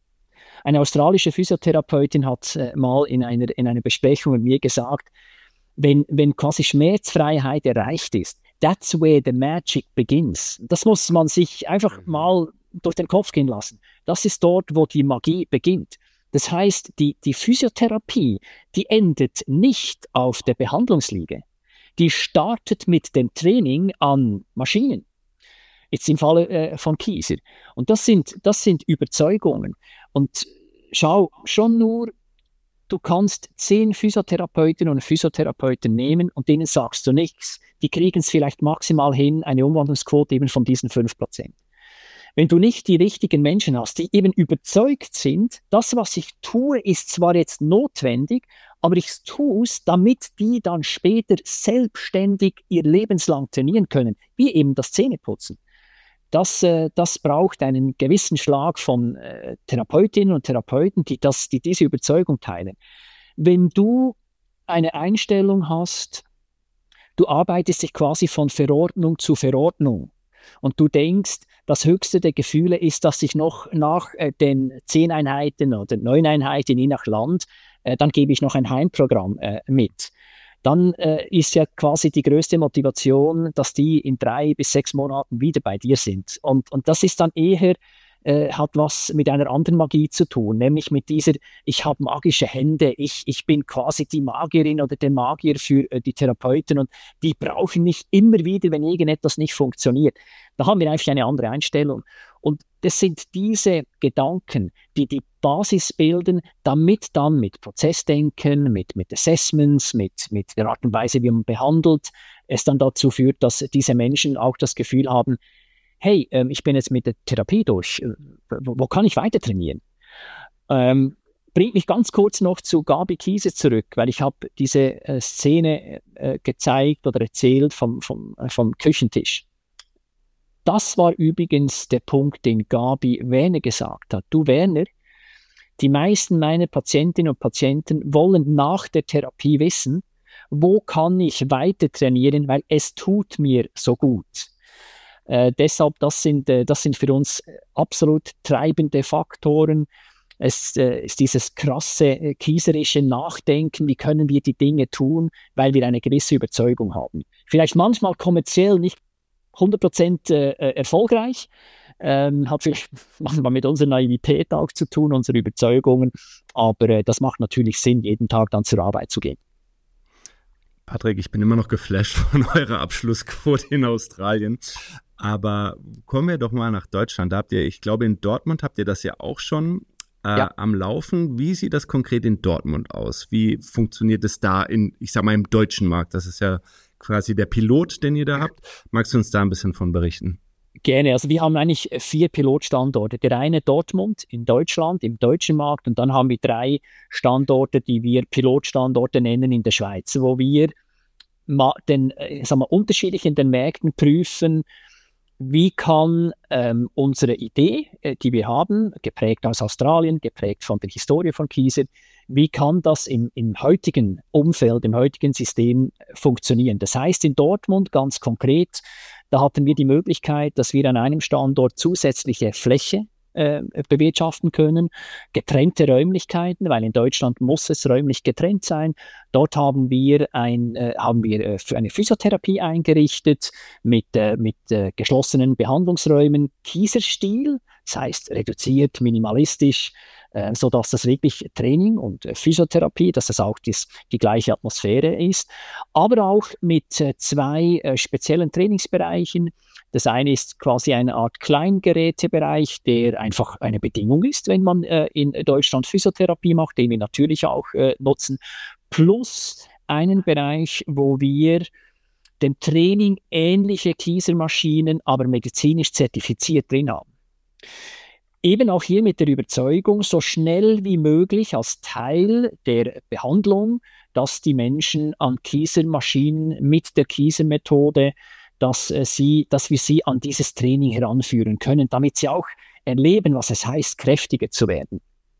Eine australische Physiotherapeutin hat äh, mal in einer, in einer Besprechung mit mir gesagt, wenn, wenn quasi Schmerzfreiheit erreicht ist, that's where the magic begins. Das muss man sich einfach mal durch den Kopf gehen lassen. Das ist dort, wo die Magie beginnt. Das heißt, die, die Physiotherapie, die endet nicht auf der Behandlungsliege. Die startet mit dem Training an Maschinen. Jetzt im Falle äh, von Kieser. Und das sind, das sind Überzeugungen. Und schau, schon nur, du kannst zehn Physiotherapeutinnen und Physiotherapeuten nehmen und denen sagst du nichts. Die kriegen es vielleicht maximal hin, eine Umwandlungsquote eben von diesen fünf Prozent. Wenn du nicht die richtigen Menschen hast, die eben überzeugt sind, das, was ich tue, ist zwar jetzt notwendig, aber ich tue es, damit die dann später selbstständig ihr lebenslang trainieren können, wie eben das Zähneputzen. Das, äh, das braucht einen gewissen Schlag von äh, Therapeutinnen und Therapeuten, die, das, die diese Überzeugung teilen. Wenn du eine Einstellung hast, du arbeitest dich quasi von Verordnung zu Verordnung und du denkst, das höchste der Gefühle ist, dass ich noch nach äh, den zehn Einheiten oder neun Einheiten, je nach Land, äh, dann gebe ich noch ein Heimprogramm äh, mit. Dann äh, ist ja quasi die größte Motivation, dass die in drei bis sechs Monaten wieder bei dir sind. Und, und das ist dann eher, äh, hat was mit einer anderen Magie zu tun, nämlich mit dieser, ich habe magische Hände, ich, ich bin quasi die Magierin oder der Magier für äh, die Therapeuten und die brauchen mich immer wieder, wenn irgendetwas nicht funktioniert. Da haben wir einfach eine andere Einstellung. Und das sind diese Gedanken, die die Basis bilden, damit dann mit Prozessdenken, mit, mit Assessments, mit, mit der Art und Weise, wie man behandelt, es dann dazu führt, dass diese Menschen auch das Gefühl haben, hey, ähm, ich bin jetzt mit der Therapie durch, wo, wo kann ich weiter trainieren? Ähm, bringt mich ganz kurz noch zu Gabi Kieser zurück, weil ich habe diese äh, Szene äh, gezeigt oder erzählt vom, vom, äh, vom Küchentisch. Das war übrigens der Punkt, den Gabi Werner gesagt hat. Du Werner, die meisten meiner Patientinnen und Patienten wollen nach der Therapie wissen, wo kann ich weiter trainieren, weil es tut mir so gut. Äh, deshalb, das sind, äh, das sind für uns absolut treibende Faktoren. Es äh, ist dieses krasse äh, kieserische Nachdenken, wie können wir die Dinge tun, weil wir eine gewisse Überzeugung haben. Vielleicht manchmal kommerziell nicht hundert Prozent äh, erfolgreich, Ähm, hat vielleicht manchmal mit unserer Naivität auch zu tun, unsere Überzeugungen. Aber äh, das macht natürlich Sinn, jeden Tag dann zur Arbeit zu gehen. Patrick, ich bin immer noch geflasht von eurer Abschlussquote in Australien. Aber kommen wir doch mal nach Deutschland. Da habt ihr, ich glaube, in Dortmund habt ihr das ja auch schon äh, ja. am Laufen. Wie sieht das konkret in Dortmund aus? Wie funktioniert es da in, ich sag mal, im deutschen Markt? Das ist ja quasi der Pilot, den ihr da habt. Magst du uns da ein bisschen von berichten? Gerne. Also wir haben eigentlich vier Pilotstandorte. Der eine Dortmund in Deutschland, im deutschen Markt, und dann haben wir drei Standorte, die wir Pilotstandorte nennen in der Schweiz, wo wir den, sagen wir, unterschiedlich in den Märkten prüfen, wie kann ähm, unsere Idee, äh, die wir haben, geprägt aus Australien, geprägt von der Historie von Kieser, wie kann das im, im heutigen Umfeld, im heutigen System funktionieren? Das heißt, in Dortmund ganz konkret, da hatten wir die Möglichkeit, dass wir an einem Standort zusätzliche Fläche äh, bewirtschaften können, getrennte Räumlichkeiten, weil in Deutschland muss es räumlich getrennt sein. Dort haben wir, ein, äh, haben wir äh, für eine Physiotherapie eingerichtet mit, äh, mit äh, geschlossenen Behandlungsräumen, Kieser-Stil, das heißt reduziert, minimalistisch, äh, sodass das wirklich Training und äh, Physiotherapie, dass das auch dies, die gleiche Atmosphäre ist, aber auch mit äh, zwei äh, speziellen Trainingsbereichen. Das eine ist quasi eine Art Kleingerätebereich, der einfach eine Bedingung ist, wenn man äh, in Deutschland Physiotherapie macht, den wir natürlich auch äh, nutzen, plus einen Bereich, wo wir dem Training ähnliche Kiesermaschinen, aber medizinisch zertifiziert drin haben. Eben auch hier mit der Überzeugung, so schnell wie möglich als Teil der Behandlung, dass die Menschen an Kiesermaschinen mit der Kieser-Methode, dass, äh, sie, dass wir sie an dieses Training heranführen können, damit sie auch erleben, was es heißt, kräftiger zu werden.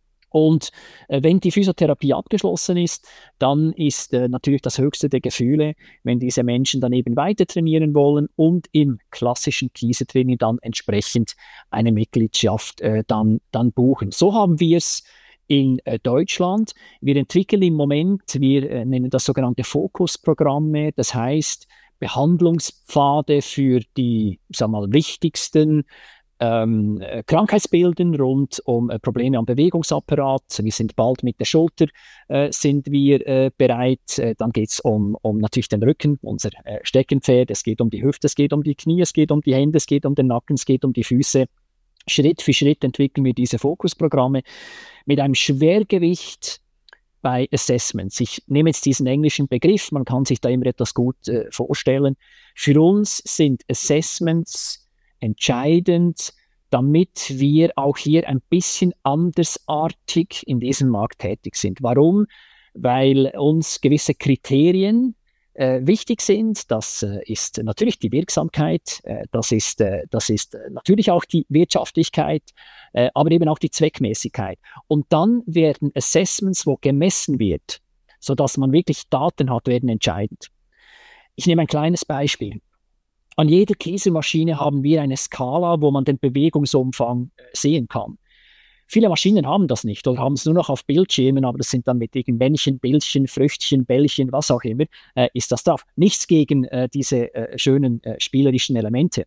Und äh, wenn die Physiotherapie abgeschlossen ist, dann ist äh, natürlich das höchste der Gefühle, wenn diese Menschen dann eben weiter trainieren wollen und im klassischen Kiesertraining dann entsprechend eine Mitgliedschaft äh, dann, dann buchen. So haben wir es in äh, Deutschland. Wir entwickeln im Moment, wir äh, nennen das sogenannte Fokusprogramme, das heißt Behandlungspfade für die, sagen wir mal, wichtigsten Ähm, Krankheitsbilden rund um äh, Probleme am Bewegungsapparat. Wir sind bald mit der Schulter äh, sind wir äh, bereit. Äh, dann geht es um, um natürlich den Rücken, unser äh, Steckenpferd. Es geht um die Hüfte, es geht um die Knie, es geht um die Hände, es geht um den Nacken, es geht um die Füße. Schritt für Schritt entwickeln wir diese Fokusprogramme mit einem Schwergewicht bei Assessments. Ich nehme jetzt diesen englischen Begriff, man kann sich da immer etwas gut äh, vorstellen. Für uns sind Assessments entscheidend, damit wir auch hier ein bisschen andersartig in diesem Markt tätig sind. Warum? Weil uns gewisse Kriterien äh, wichtig sind. Das äh, ist natürlich die Wirksamkeit, äh, das ist, äh, das ist natürlich auch die Wirtschaftlichkeit, äh, aber eben auch die Zweckmäßigkeit. Und dann werden Assessments, wo gemessen wird, sodass man wirklich Daten hat, werden entscheidend. Ich nehme ein kleines Beispiel. An jeder Kiesermaschine haben wir eine Skala, wo man den Bewegungsumfang sehen kann. Viele Maschinen haben das nicht oder haben es nur noch auf Bildschirmen, aber das sind dann mit irgendwelchen Bildchen, Früchtchen, Bällchen, was auch immer, äh, ist das drauf. Nichts gegen äh, diese äh, schönen äh, spielerischen Elemente.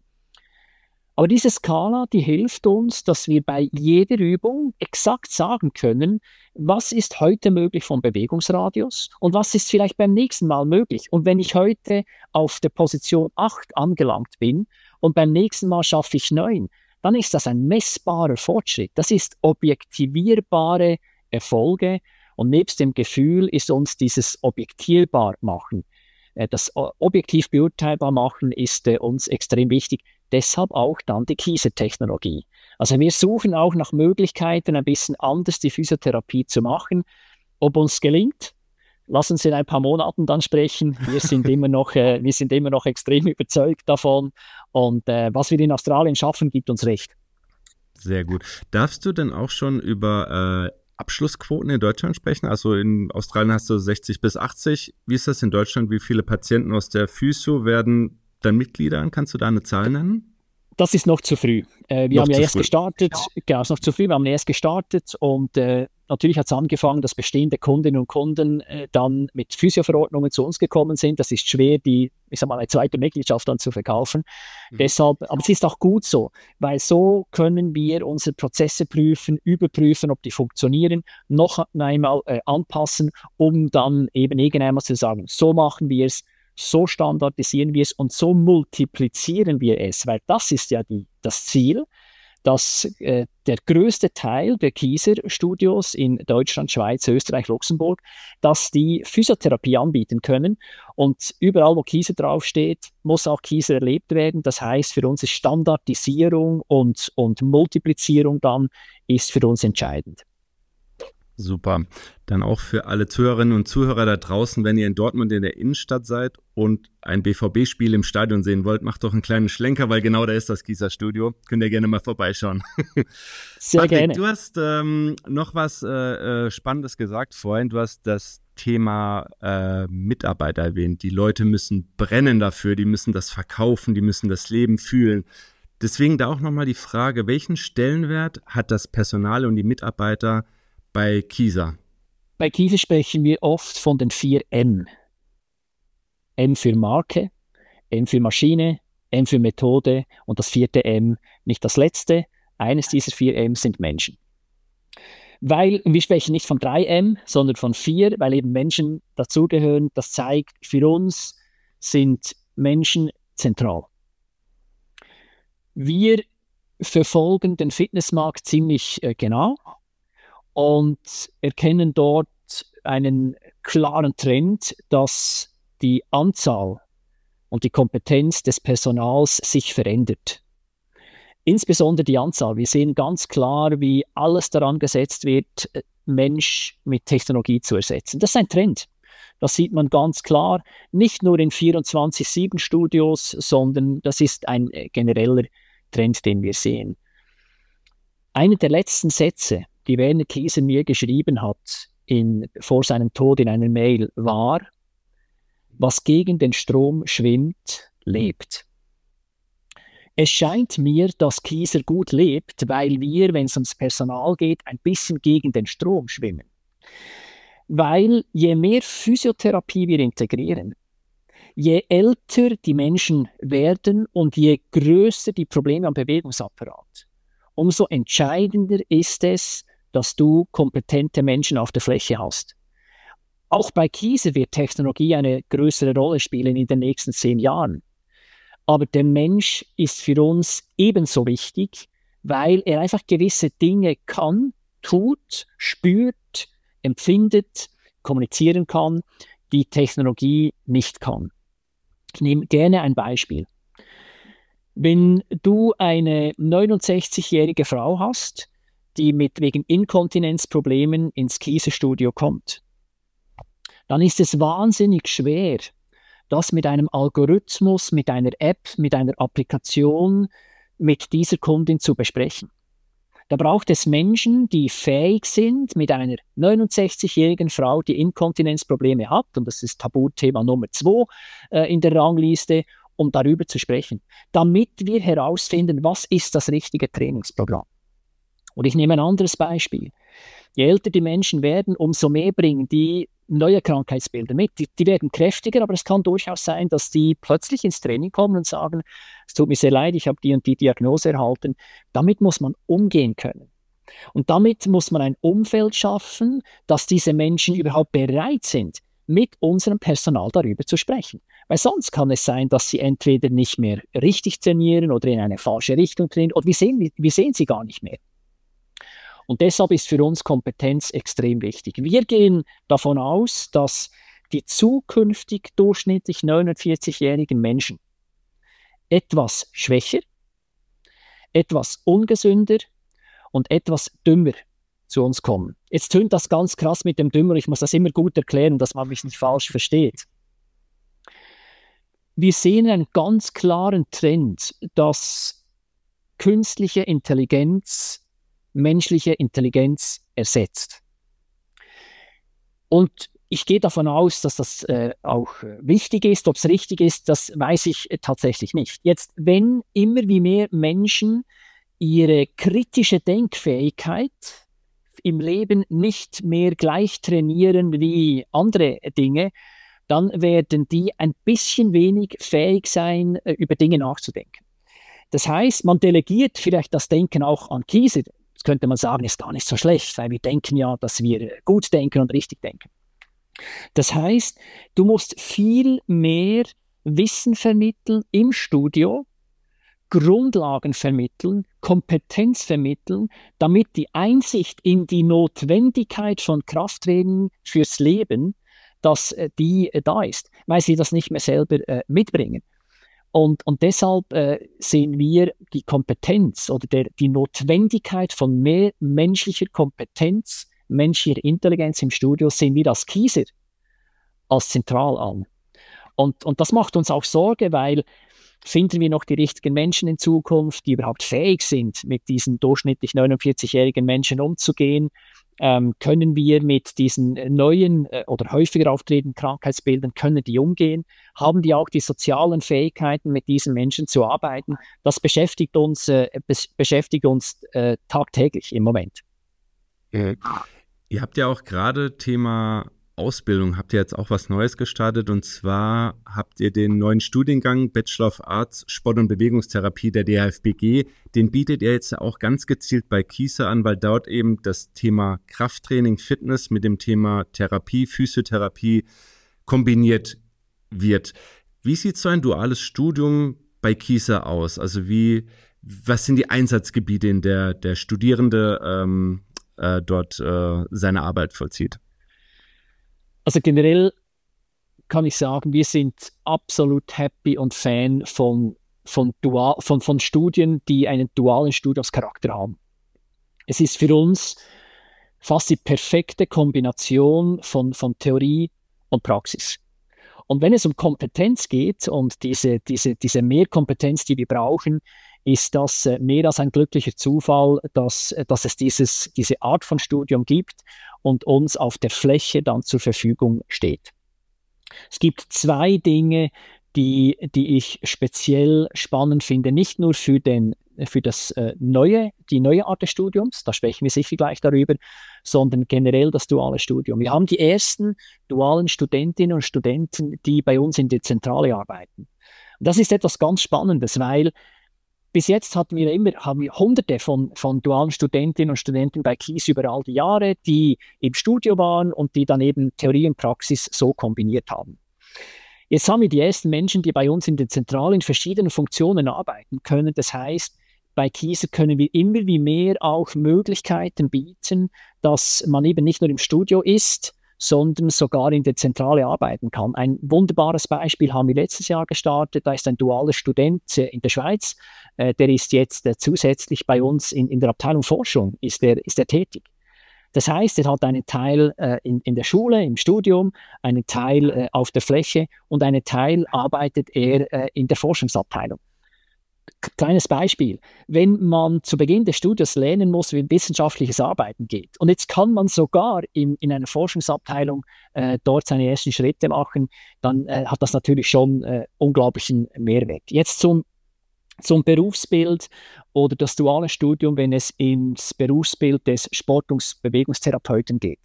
Aber diese Skala, die hilft uns, dass wir bei jeder Übung exakt sagen können, was ist heute möglich vom Bewegungsradius und was ist vielleicht beim nächsten Mal möglich. Und wenn ich heute auf der Position acht angelangt bin und beim nächsten Mal schaffe ich neun, dann ist das ein messbarer Fortschritt. Das ist objektivierbare Erfolge und nebst dem Gefühl ist uns dieses objektivierbar machen, das objektiv beurteilbar machen ist uns extrem wichtig. Deshalb auch dann die Kieser-Technologie. Also wir suchen auch nach Möglichkeiten, ein bisschen anders die Physiotherapie zu machen. Ob uns gelingt, lass uns in ein paar Monaten dann sprechen. Wir sind immer noch, äh, wir sind immer noch extrem überzeugt davon. Und äh, was wir in Australien schaffen, gibt uns recht. Sehr gut. Darfst du denn auch schon über äh, Abschlussquoten in Deutschland sprechen? Also in Australien hast du sechzig bis achtzig. Wie ist das in Deutschland? Wie viele Patienten aus der Physio werden dann Mitgliedern? Kannst du da eine Zahl nennen? Das ist noch zu früh. Äh, wir noch haben ja erst früh. gestartet, ja, ist noch zu früh, wir haben erst gestartet und äh, natürlich hat es angefangen, dass bestehende Kundinnen und Kunden äh, dann mit Physioverordnungen zu uns gekommen sind. Das ist schwer, die, ich sag mal, eine zweite Mitgliedschaft dann zu verkaufen. Mhm. Deshalb, aber es ist auch gut so, weil so können wir unsere Prozesse prüfen, überprüfen, ob die funktionieren, noch einmal äh, anpassen, um dann eben irgendwann zu sagen, so machen wir es, so standardisieren wir es und so multiplizieren wir es, weil das ist ja die, das Ziel, dass äh, der größte Teil der Kieser-Studios in Deutschland, Schweiz, Österreich, Luxemburg, dass die Physiotherapie anbieten können. Und überall, wo Kieser draufsteht, muss auch Kieser erlebt werden. Das heißt, für uns ist Standardisierung und, und Multiplizierung dann ist für uns entscheidend. Super. Dann auch für alle Zuhörerinnen und Zuhörer da draußen, wenn ihr in Dortmund in der Innenstadt seid und ein B V B-Spiel im Stadion sehen wollt, macht doch einen kleinen Schlenker, weil genau da ist das Kieser Studio. Könnt ihr gerne mal vorbeischauen. Sehr Patrick, gerne. Du hast ähm, noch was äh, Spannendes gesagt vorhin. Du hast das Thema äh, Mitarbeiter erwähnt. Die Leute müssen brennen dafür, die müssen das verkaufen, die müssen das Leben fühlen. Deswegen da auch nochmal die Frage, welchen Stellenwert hat das Personal und die Mitarbeiter bei Kieser? Bei Kieser sprechen wir oft von den vier M. M für Marke, M für Maschine, M für Methode und das vierte M, nicht das letzte, eines dieser vier M sind Menschen. Weil, wir sprechen nicht von drei M, sondern von vier, weil eben Menschen dazugehören. Das zeigt, für uns sind Menschen zentral. Wir verfolgen den Fitnessmarkt ziemlich äh, genau und erkennen dort einen klaren Trend, dass die Anzahl und die Kompetenz des Personals sich verändert. Insbesondere die Anzahl. Wir sehen ganz klar, wie alles daran gesetzt wird, Mensch mit Technologie zu ersetzen. Das ist ein Trend. Das sieht man ganz klar, nicht nur in vierundzwanzig sieben Studios, sondern das ist ein genereller Trend, den wir sehen. Einer der letzten Sätze, die Werner Kieser mir geschrieben hat in, vor seinem Tod in einer Mail, war: Was gegen den Strom schwimmt, lebt. Es scheint mir, dass Kieser gut lebt, weil wir, wenn es ums Personal geht, ein bisschen gegen den Strom schwimmen. Weil je mehr Physiotherapie wir integrieren, je älter die Menschen werden und je größer die Probleme am Bewegungsapparat, umso entscheidender ist es, dass du kompetente Menschen auf der Fläche hast. Auch bei Kieser wird Technologie eine größere Rolle spielen in den nächsten zehn Jahren. Aber der Mensch ist für uns ebenso wichtig, weil er einfach gewisse Dinge kann, tut, spürt, empfindet, kommunizieren kann, die Technologie nicht kann. Ich nehme gerne ein Beispiel. Wenn du eine neunundsechzigjährige Frau hast, die mit wegen Inkontinenzproblemen ins Kieser-Studio kommt, dann ist es wahnsinnig schwer, das mit einem Algorithmus, mit einer App, mit einer Applikation mit dieser Kundin zu besprechen. Da braucht es Menschen, die fähig sind, mit einer neunundsechzigjährigen Frau, die Inkontinenzprobleme hat, und das ist Tabuthema Nummer zwei äh, in der Rangliste, um darüber zu sprechen, damit wir herausfinden, was ist das richtige Trainingsprogramm. Und ich nehme ein anderes Beispiel. Je älter die Menschen werden, umso mehr bringen die neue Krankheitsbilder mit. Die, die werden kräftiger, aber es kann durchaus sein, dass die plötzlich ins Training kommen und sagen, es tut mir sehr leid, ich habe die und die Diagnose erhalten. Damit muss man umgehen können. Und damit muss man ein Umfeld schaffen, dass diese Menschen überhaupt bereit sind, mit unserem Personal darüber zu sprechen. Weil sonst kann es sein, dass sie entweder nicht mehr richtig trainieren oder in eine falsche Richtung trainieren oder wir sehen, wir sehen sie gar nicht mehr. Und deshalb ist für uns Kompetenz extrem wichtig. Wir gehen davon aus, dass die zukünftig durchschnittlich neunundvierzigjährigen Menschen etwas schwächer, etwas ungesünder und etwas dümmer zu uns kommen. Jetzt tönt das ganz krass mit dem Dümmer, ich muss das immer gut erklären, dass man mich nicht falsch versteht. Wir sehen einen ganz klaren Trend, dass künstliche Intelligenz menschliche Intelligenz ersetzt. Und ich gehe davon aus, dass das äh, auch äh, wichtig ist. Ob es richtig ist, das weiß ich äh, tatsächlich nicht. Jetzt, wenn immer wie mehr Menschen ihre kritische Denkfähigkeit im Leben nicht mehr gleich trainieren wie andere Dinge, dann werden die ein bisschen wenig fähig sein, über Dinge nachzudenken. Das heißt, man delegiert vielleicht das Denken auch an Kieser. Das könnte man sagen, ist gar nicht so schlecht, weil wir denken ja, dass wir gut denken und richtig denken. Das heißt, du musst viel mehr Wissen vermitteln im Studio, Grundlagen vermitteln, Kompetenz vermitteln, damit die Einsicht in die Notwendigkeit von Krafttraining fürs Leben, dass äh, die äh, da ist, weil sie das nicht mehr selber äh, mitbringen. Und, und deshalb äh, sehen wir die Kompetenz oder der, die Notwendigkeit von mehr menschlicher Kompetenz, menschlicher Intelligenz im Studio, sehen wir als Kieser als zentral an. Und, und das macht uns auch Sorge, weil finden wir noch die richtigen Menschen in Zukunft, die überhaupt fähig sind, mit diesen durchschnittlich neunundvierzigjährigen Menschen umzugehen? Ähm, können wir mit diesen neuen äh, oder häufiger auftretenden Krankheitsbildern, können die umgehen? Haben die auch die sozialen Fähigkeiten, mit diesen Menschen zu arbeiten? Das beschäftigt uns, äh, bes- beschäftigt uns äh, tagtäglich im Moment. Äh, ihr habt ja auch gerade Thema Ausbildung, habt ihr jetzt auch was Neues gestartet, und zwar habt ihr den neuen Studiengang Bachelor of Arts Sport- und Bewegungstherapie der D H F B G, den bietet ihr jetzt auch ganz gezielt bei Kieser an, weil dort eben das Thema Krafttraining, Fitness mit dem Thema Therapie, Physiotherapie kombiniert wird. Wie sieht so ein duales Studium bei Kieser aus? Also wie, was sind die Einsatzgebiete, in der der Studierende ähm, äh, dort äh, seine Arbeit vollzieht? Also generell kann ich sagen, wir sind absolut happy und Fan von, von, Dual, von, von Studien, die einen dualen Studiumscharakter haben. Es ist für uns fast die perfekte Kombination von, von Theorie und Praxis. Und wenn es um Kompetenz geht und diese, diese, diese Mehrkompetenz, die wir brauchen, ist das äh, mehr als ein glücklicher Zufall, dass, dass es dieses, diese Art von Studium gibt und uns auf der Fläche dann zur Verfügung steht. Es gibt zwei Dinge, die, die ich speziell spannend finde, nicht nur für, den, für das, äh, neue, die neue Art des Studiums, da sprechen wir sicher gleich darüber, sondern generell das duale Studium. Wir haben die ersten dualen Studentinnen und Studenten, die bei uns in der Zentrale arbeiten. Und das ist etwas ganz Spannendes, weil bis jetzt hatten wir immer, haben wir hunderte von, von dualen Studentinnen und Studenten bei Kies über all die Jahre, die im Studio waren und die dann eben Theorie und Praxis so kombiniert haben. Jetzt haben wir die ersten Menschen, die bei uns in der Zentrale in verschiedenen Funktionen arbeiten können. Das heißt, bei Kieser können wir immer wie mehr auch Möglichkeiten bieten, dass man eben nicht nur im Studio ist, sondern sogar in der Zentrale arbeiten kann. Ein wunderbares Beispiel haben wir letztes Jahr gestartet. Da ist ein dualer Student äh, in der Schweiz, äh, der ist jetzt äh, zusätzlich bei uns in, in der Abteilung Forschung ist der, ist der tätig. Das heißt, er hat einen Teil äh, in, in der Schule, im Studium, einen Teil äh, auf der Fläche und einen Teil arbeitet er äh, in der Forschungsabteilung. Kleines Beispiel, wenn man zu Beginn des Studiums lernen muss, wie wissenschaftliches Arbeiten geht, und jetzt kann man sogar in, in einer Forschungsabteilung äh, dort seine ersten Schritte machen, dann äh, hat das natürlich schon äh, unglaublichen Mehrwert. Jetzt zum, zum Berufsbild oder das duale Studium, wenn es ins Berufsbild des Sport- und Bewegungstherapeuten geht.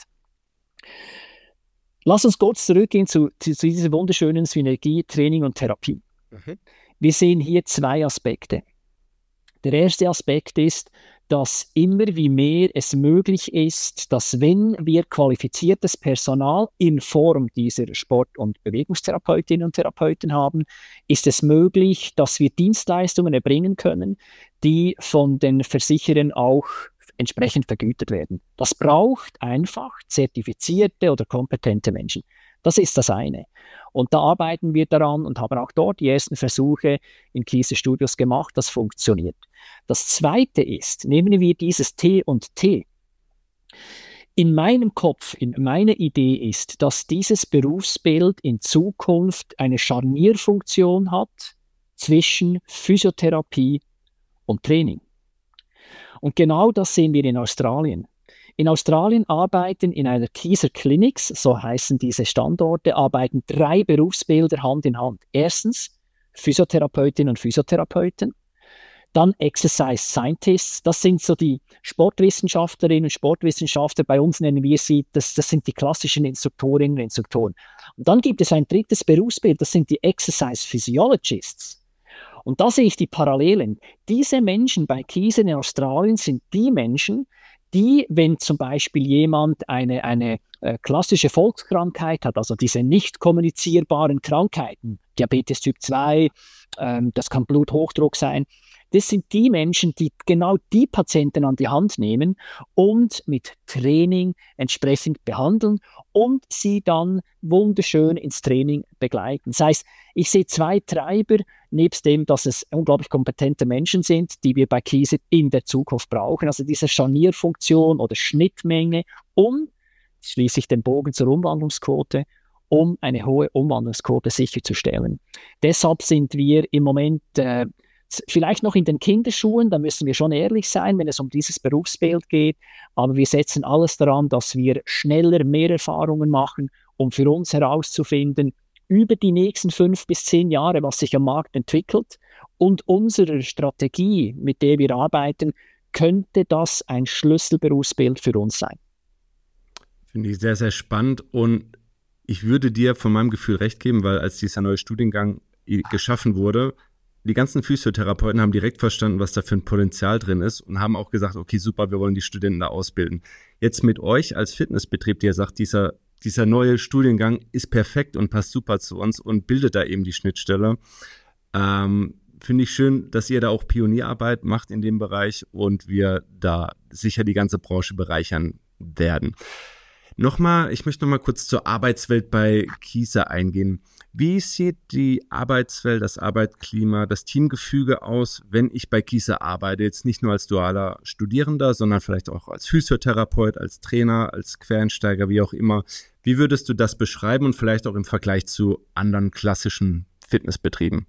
Lass uns kurz zurückgehen zu, zu, zu dieser wunderschönen Synergie Training und Therapie. Mhm. Wir sehen hier zwei Aspekte. Der erste Aspekt ist, dass immer wie mehr es möglich ist, dass wenn wir qualifiziertes Personal in Form dieser Sport- und Bewegungstherapeutinnen und Therapeuten haben, ist es möglich, dass wir Dienstleistungen erbringen können, die von den Versicherern auch entsprechend vergütet werden. Das braucht einfach zertifizierte oder kompetente Menschen. Das ist das eine. Und da arbeiten wir daran und haben auch dort die ersten Versuche in Kieser Studios gemacht. Das funktioniert. Das zweite ist, nehmen wir dieses T und T. In meinem Kopf, in meiner Idee ist, dass dieses Berufsbild in Zukunft eine Scharnierfunktion hat zwischen Physiotherapie und Training. Und genau das sehen wir in Australien. In Australien arbeiten in einer Kieser Clinics, so heißen diese Standorte, arbeiten drei Berufsbilder Hand in Hand. Erstens Physiotherapeutinnen und Physiotherapeuten. Dann Exercise Scientists, das sind so die Sportwissenschaftlerinnen und Sportwissenschaftler, bei uns nennen wir sie, das, das sind die klassischen Instruktorinnen und Instruktoren. Und dann gibt es ein drittes Berufsbild, das sind die Exercise Physiologists. Und da sehe ich die Parallelen. Diese Menschen bei Kieser in Australien sind die Menschen, die, wenn zum Beispiel jemand eine, eine äh, klassische Volkskrankheit hat, also diese nicht kommunizierbaren Krankheiten, Diabetes Typ zwei, ähm, das kann Bluthochdruck sein, das sind die Menschen, die genau die Patienten an die Hand nehmen und mit Training entsprechend behandeln und sie dann wunderschön ins Training begleiten. Das heißt, ich sehe zwei Treiber, nebst dem, dass es unglaublich kompetente Menschen sind, die wir bei Kieser in der Zukunft brauchen. Also diese Scharnierfunktion oder Schnittmenge, um, schließe ich den Bogen zur Umwandlungsquote, um eine hohe Umwandlungsquote sicherzustellen. Deshalb sind wir im Moment äh, vielleicht noch in den Kinderschuhen, da müssen wir schon ehrlich sein, wenn es um dieses Berufsbild geht, aber wir setzen alles daran, dass wir schneller mehr Erfahrungen machen, um für uns herauszufinden, über die nächsten fünf bis zehn Jahre, was sich am Markt entwickelt und unsere Strategie, mit der wir arbeiten, könnte das ein Schlüsselberufsbild für uns sein. Finde ich sehr, sehr spannend und ich würde dir von meinem Gefühl recht geben, weil als dieser neue Studiengang geschaffen wurde, die ganzen Physiotherapeuten haben direkt verstanden, was da für ein Potenzial drin ist und haben auch gesagt, okay, super, wir wollen die Studenten da ausbilden. Jetzt mit euch als Fitnessbetrieb, der sagt, dieser, dieser neue Studiengang ist perfekt und passt super zu uns und bildet da eben die Schnittstelle. Ähm, finde ich schön, dass ihr da auch Pionierarbeit macht in dem Bereich und wir da sicher die ganze Branche bereichern werden. Nochmal, ich möchte nochmal kurz zur Arbeitswelt bei Kieser eingehen. Wie sieht die Arbeitswelt, das Arbeitsklima, das Teamgefüge aus, wenn ich bei Kieser arbeite? Jetzt nicht nur als dualer Studierender, sondern vielleicht auch als Physiotherapeut, als Trainer, als Quereinsteiger, wie auch immer. Wie würdest du das beschreiben und vielleicht auch im Vergleich zu anderen klassischen Fitnessbetrieben?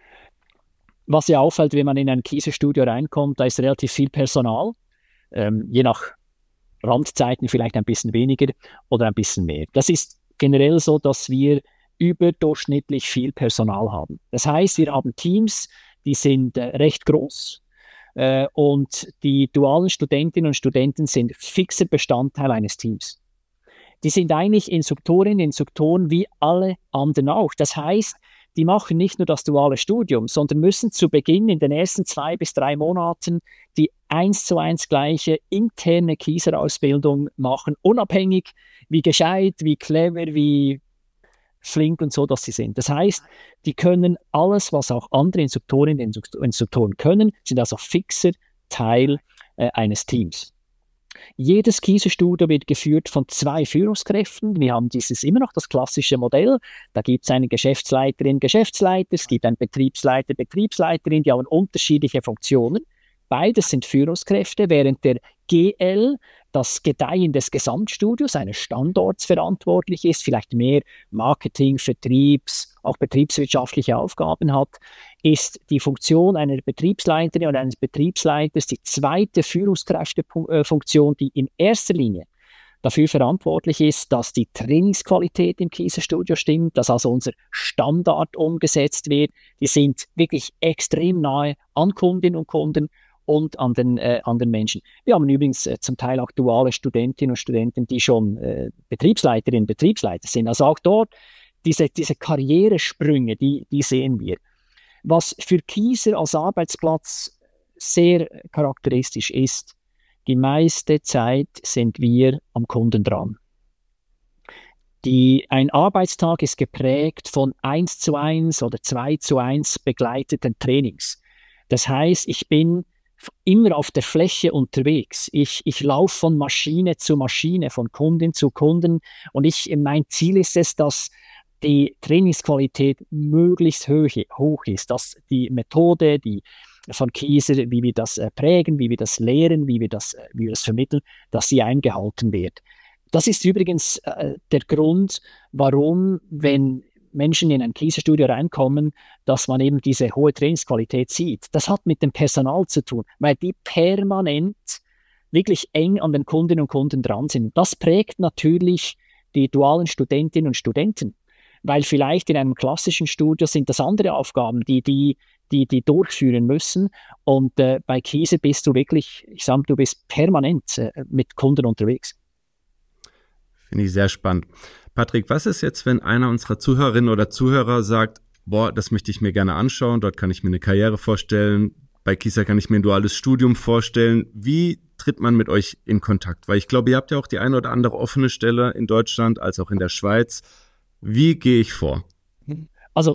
Was ja auffällt, wenn man in ein Kieser-Studio reinkommt, da ist relativ viel Personal, ähm, je nach Randzeiten vielleicht ein bisschen weniger oder ein bisschen mehr. Das ist generell so, dass wir überdurchschnittlich viel Personal haben. Das heißt, wir haben Teams, die sind äh, recht groß äh, und die dualen Studentinnen und Studenten sind fixer Bestandteil eines Teams. Die sind eigentlich Instruktorinnen, Instruktoren wie alle anderen auch. Das heißt, die machen nicht nur das duale Studium, sondern müssen zu Beginn in den ersten zwei bis drei Monaten die eins zu eins gleiche interne Kieser-Ausbildung machen, unabhängig wie gescheit, wie clever, wie flink und so, dass sie sind. Das heißt, die können alles, was auch andere Instruktorinnen und Instruktoren können, sind also fixer Teil äh, eines Teams. Jedes Kieser-Studio wird geführt von zwei Führungskräften. Wir haben dieses immer noch das klassische Modell. Da gibt es eine Geschäftsleiterin, Geschäftsleiter, es gibt einen Betriebsleiter, Betriebsleiterin, die haben unterschiedliche Funktionen. Beides sind Führungskräfte, während der G L das Gedeihen des Gesamtstudios, eines Standorts verantwortlich ist, vielleicht mehr Marketing, Vertriebs, auch betriebswirtschaftliche Aufgaben hat, ist die Funktion einer Betriebsleiterin oder eines Betriebsleiters die zweite Führungskräftefunktion, die in erster Linie dafür verantwortlich ist, dass die Trainingsqualität im Kieser-Studio stimmt, dass also unser Standard umgesetzt wird. Die sind wirklich extrem nahe an Kundinnen und Kunden und an den, äh, an den Menschen. Wir haben übrigens äh, zum Teil auch duale Studentinnen und Studenten, die schon äh, Betriebsleiterinnen und Betriebsleiter sind. Also auch dort diese, diese Karrieresprünge, die, die sehen wir. Was für Kieser als Arbeitsplatz sehr charakteristisch ist, die meiste Zeit sind wir am Kunden dran. Die, ein Arbeitstag ist geprägt von eins zu eins oder zwei zu eins begleiteten Trainings. Das heißt, ich bin immer auf der Fläche unterwegs. Ich, ich laufe von Maschine zu Maschine, von Kundin zu Kunden und ich, mein Ziel ist es, dass die Trainingsqualität möglichst hoch, hoch ist, dass die Methode, die von Kieser, wie wir das äh, prägen, wie wir das lehren, wie wir das, äh, wie wir das vermitteln, dass sie eingehalten wird. Das ist übrigens äh, der Grund, warum, wenn Menschen in ein Kieser-Studio reinkommen, dass man eben diese hohe Trainingsqualität sieht. Das hat mit dem Personal zu tun, weil die permanent wirklich eng an den Kundinnen und Kunden dran sind. Das prägt natürlich die dualen Studentinnen und Studenten, weil vielleicht in einem klassischen Studio sind das andere Aufgaben, die, die, die die durchführen müssen. Und äh, bei Kieser bist du wirklich, ich sage, du bist permanent äh, mit Kunden unterwegs. Finde ich sehr spannend. Patrick, was ist jetzt, wenn einer unserer Zuhörerinnen oder Zuhörer sagt, boah, das möchte ich mir gerne anschauen, dort kann ich mir eine Karriere vorstellen, bei Kieser kann ich mir ein duales Studium vorstellen. Wie tritt man mit euch in Kontakt? Weil ich glaube, ihr habt ja auch die eine oder andere offene Stelle in Deutschland als auch in der Schweiz. Wie gehe ich vor? Also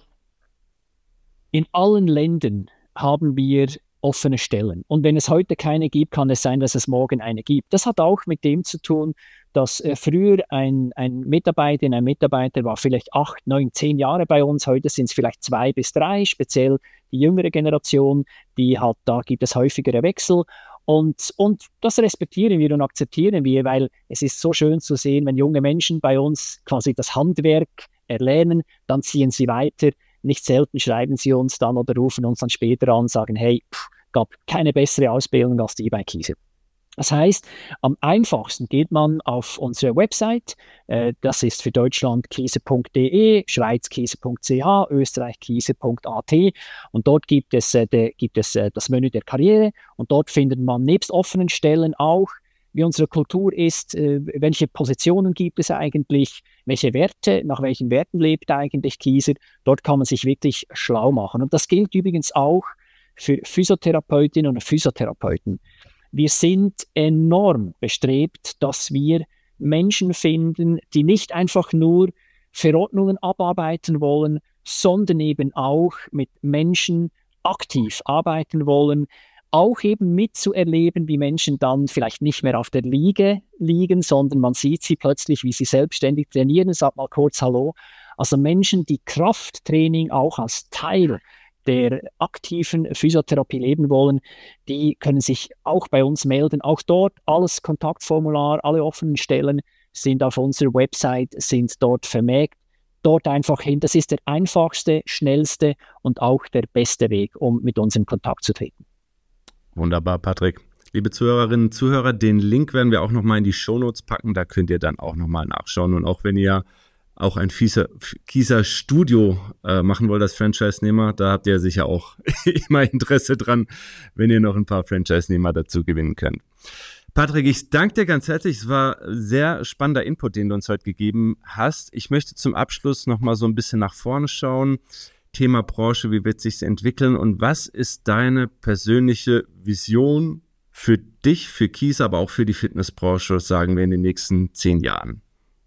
in allen Ländern haben wir offene Stellen. Und wenn es heute keine gibt, kann es sein, dass es morgen eine gibt. Das hat auch mit dem zu tun, dass äh, früher ein, ein Mitarbeiter, ein Mitarbeiter war vielleicht acht, neun, zehn Jahre bei uns. Heute sind es vielleicht zwei bis drei, speziell die jüngere Generation, die hat, da gibt es häufigere Wechsel. Und, und das respektieren wir und akzeptieren wir, weil es ist so schön zu sehen, wenn junge Menschen bei uns quasi das Handwerk erlernen, dann ziehen sie weiter. Nicht selten schreiben sie uns dann oder rufen uns dann später an und sagen, hey, pff, gab keine bessere Ausbildung als die bei Kieser. Das heißt, am einfachsten geht man auf unsere Website, äh, das ist für Deutschland kieser punkt de, Schweiz kieser punkt c h, Österreich kieser punkt a t und dort gibt es, äh, de, gibt es äh, das Menü der Karriere und dort findet man nebst offenen Stellen auch, wie unsere Kultur ist, äh, welche Positionen gibt es eigentlich, welche Werte, nach welchen Werten lebt eigentlich Kieser. Dort kann man sich wirklich schlau machen. Und das gilt übrigens auch für Physiotherapeutinnen und Physiotherapeuten. Wir sind enorm bestrebt, dass wir Menschen finden, die nicht einfach nur Verordnungen abarbeiten wollen, sondern eben auch mit Menschen aktiv arbeiten wollen, auch eben mitzuerleben, wie Menschen dann vielleicht nicht mehr auf der Liege liegen, sondern man sieht sie plötzlich, wie sie selbstständig trainieren, sagt mal kurz Hallo. Also Menschen, die Krafttraining auch als Teil der aktiven Physiotherapie leben wollen, die können sich auch bei uns melden. Auch dort alles Kontaktformular, alle offenen Stellen sind auf unserer Website, sind dort vermerkt. Dort einfach hin. Das ist der einfachste, schnellste und auch der beste Weg, um mit uns in Kontakt zu treten. Wunderbar, Patrick. Liebe Zuhörerinnen und Zuhörer, den Link werden wir auch nochmal in die Shownotes packen. Da könnt ihr dann auch nochmal nachschauen. Und auch wenn ihr auch ein Kieser Studio äh, machen wollt als Franchise-Nehmer, da habt ihr sicher auch immer Interesse dran, wenn ihr noch ein paar Franchise-Nehmer dazu gewinnen könnt. Patrick, ich danke dir ganz herzlich. Es war sehr spannender Input, den du uns heute gegeben hast. Ich möchte zum Abschluss nochmal so ein bisschen nach vorne schauen. Thema Branche, wie wird sich entwickeln und was ist deine persönliche Vision für dich, für Kieser, aber auch für die Fitnessbranche, sagen wir, in den nächsten zehn Jahren?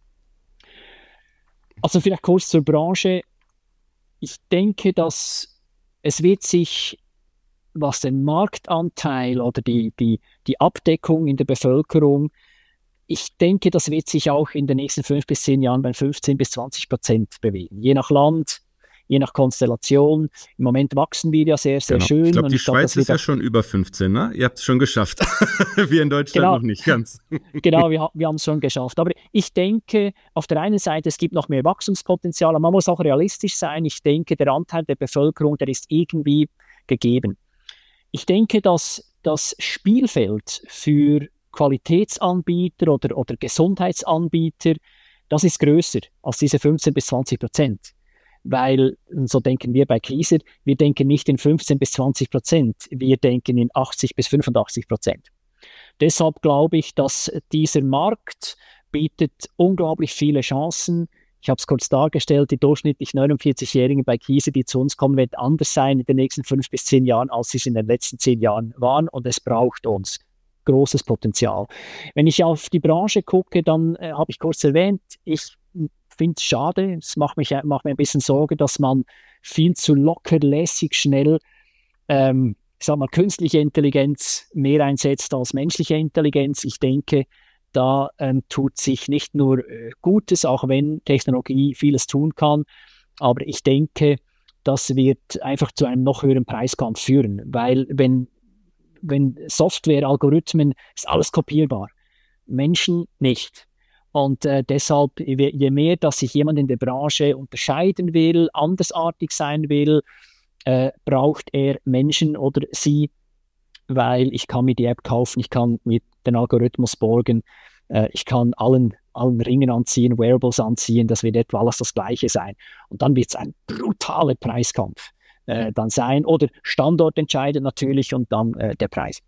Also vielleicht kurz zur Branche. Ich denke, dass es wird sich, was den Marktanteil oder die, die, die Abdeckung in der Bevölkerung, ich denke, das wird sich auch in den nächsten fünf bis zehn Jahren bei fünfzehn bis zwanzig Prozent bewegen. Je nach Land, je nach Konstellation. Im Moment wachsen wir ja sehr, sehr genau. schön. Ich glaube, die ich glaub, Schweiz ist ja schon über fünfzehn, ne? Ihr habt es schon geschafft. Wir in Deutschland genau. noch nicht ganz. Genau, wir, wir haben es schon geschafft. Aber ich denke, auf der einen Seite, es gibt noch mehr Wachstumspotenzial, aber man muss auch realistisch sein. Ich denke, der Anteil der Bevölkerung, der ist irgendwie gegeben. Ich denke, dass das Spielfeld für Qualitätsanbieter oder, oder Gesundheitsanbieter, das ist größer als diese fünfzehn bis zwanzig Prozent. Weil, so denken wir bei Kieser, wir denken nicht in fünfzehn bis zwanzig Prozent, wir denken in achtzig bis fünfundachtzig Prozent. Deshalb glaube ich, dass dieser Markt bietet unglaublich viele Chancen. Ich habe es kurz dargestellt, die durchschnittlich neunundvierzigjährigen bei Kieser, die zu uns kommen, werden anders sein in den nächsten fünf bis zehn Jahren, als sie es in den letzten zehn Jahren waren und es braucht uns. Großes Potenzial. Wenn ich auf die Branche gucke, dann äh, habe ich kurz erwähnt, ich finde es schade, es macht, mich, macht mir ein bisschen Sorge, dass man viel zu locker, lässig, schnell, ähm, ich sag mal, künstliche Intelligenz mehr einsetzt als menschliche Intelligenz. Ich denke, da ähm, tut sich nicht nur äh, Gutes, auch wenn Technologie vieles tun kann, aber ich denke, das wird einfach zu einem noch höheren Preiskampf führen, weil wenn, wenn Software, Algorithmen, ist alles kopierbar, Menschen nicht. Und äh, deshalb, je mehr, dass sich jemand in der Branche unterscheiden will, andersartig sein will, äh, braucht er Menschen oder sie, weil ich kann mir die App kaufen, ich kann mir den Algorithmus borgen, äh, ich kann allen, allen Ringen anziehen, Wearables anziehen, das wird etwa alles das Gleiche sein. Und dann wird es ein brutaler Preiskampf, äh, dann sein. Oder Standort entscheidet natürlich und dann äh, der Preis.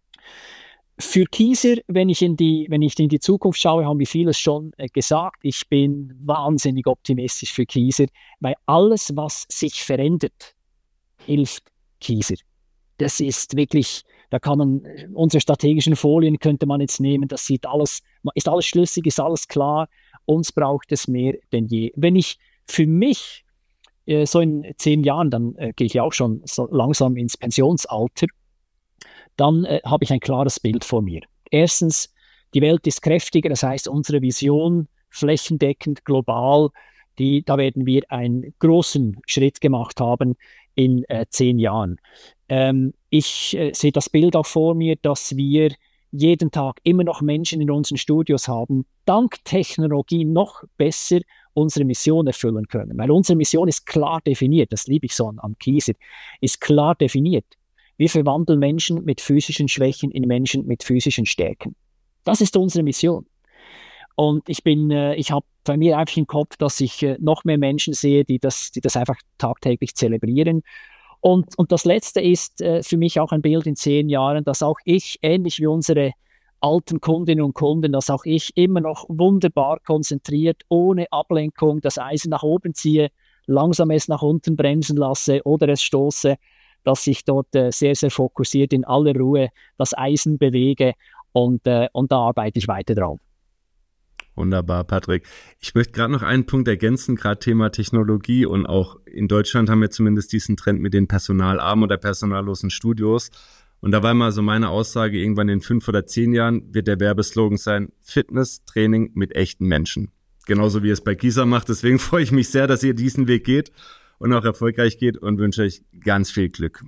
Für Kieser, wenn ich in die, wenn ich in die Zukunft schaue, haben wir vieles schon äh, gesagt. Ich bin wahnsinnig optimistisch für Kieser, weil alles, was sich verändert, hilft Kieser. Das ist wirklich, da kann man, unsere strategischen Folien könnte man jetzt nehmen, das sieht alles, ist alles schlüssig, ist alles klar, uns braucht es mehr denn je. Wenn ich für mich äh, so in zehn Jahren, dann äh, gehe ich auch schon so langsam ins Pensionsalter, dann äh, habe ich ein klares Bild vor mir. Erstens, die Welt ist kräftiger, das heißt, unsere Vision flächendeckend, global, die, da werden wir einen großen Schritt gemacht haben in äh, zehn Jahren. Ähm, ich äh, sehe das Bild auch vor mir, dass wir jeden Tag immer noch Menschen in unseren Studios haben, dank Technologie noch besser unsere Mission erfüllen können. Weil unsere Mission ist klar definiert, das liebe ich so an, an Kieser, ist klar definiert. Wir verwandeln Menschen mit physischen Schwächen in Menschen mit physischen Stärken. Das ist unsere Mission. Und ich bin, äh, ich habe bei mir einfach im Kopf, dass ich äh, noch mehr Menschen sehe, die das, die das einfach tagtäglich zelebrieren. Und, und das Letzte ist äh, für mich auch ein Bild in zehn Jahren, dass auch ich, ähnlich wie unsere alten Kundinnen und Kunden, dass auch ich immer noch wunderbar konzentriert, ohne Ablenkung, das Eisen nach oben ziehe, langsam es nach unten bremsen lasse oder es stoße, dass ich dort äh, sehr, sehr fokussiert in aller Ruhe das Eisen bewege und, äh, und da arbeite ich weiter drauf. Wunderbar, Patrick. Ich möchte gerade noch einen Punkt ergänzen, gerade Thema Technologie, und auch in Deutschland haben wir zumindest diesen Trend mit den personalarmen oder personallosen Studios. Und da war mal so meine Aussage, irgendwann in fünf oder zehn Jahren wird der Werbeslogan sein, Fitness, Training mit echten Menschen. Genauso wie es bei Kieser macht. Deswegen freue ich mich sehr, dass ihr diesen Weg geht und auch erfolgreich geht und wünsche euch ganz viel Glück.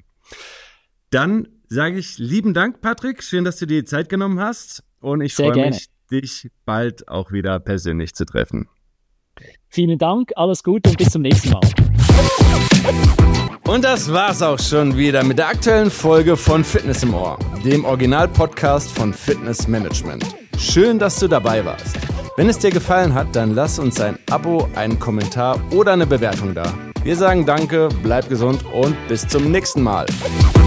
Dann sage ich lieben Dank, Patrick. Schön, dass du dir die Zeit genommen hast. Und ich freue mich, dich bald auch wieder persönlich zu treffen. Vielen Dank, alles Gute und bis zum nächsten Mal. Und das war's auch schon wieder mit der aktuellen Folge von Fitness im Ohr, dem Original-Podcast von Fitness Management. Schön, dass du dabei warst. Wenn es dir gefallen hat, dann lass uns ein Abo, einen Kommentar oder eine Bewertung da. Wir sagen Danke, bleib gesund und bis zum nächsten Mal.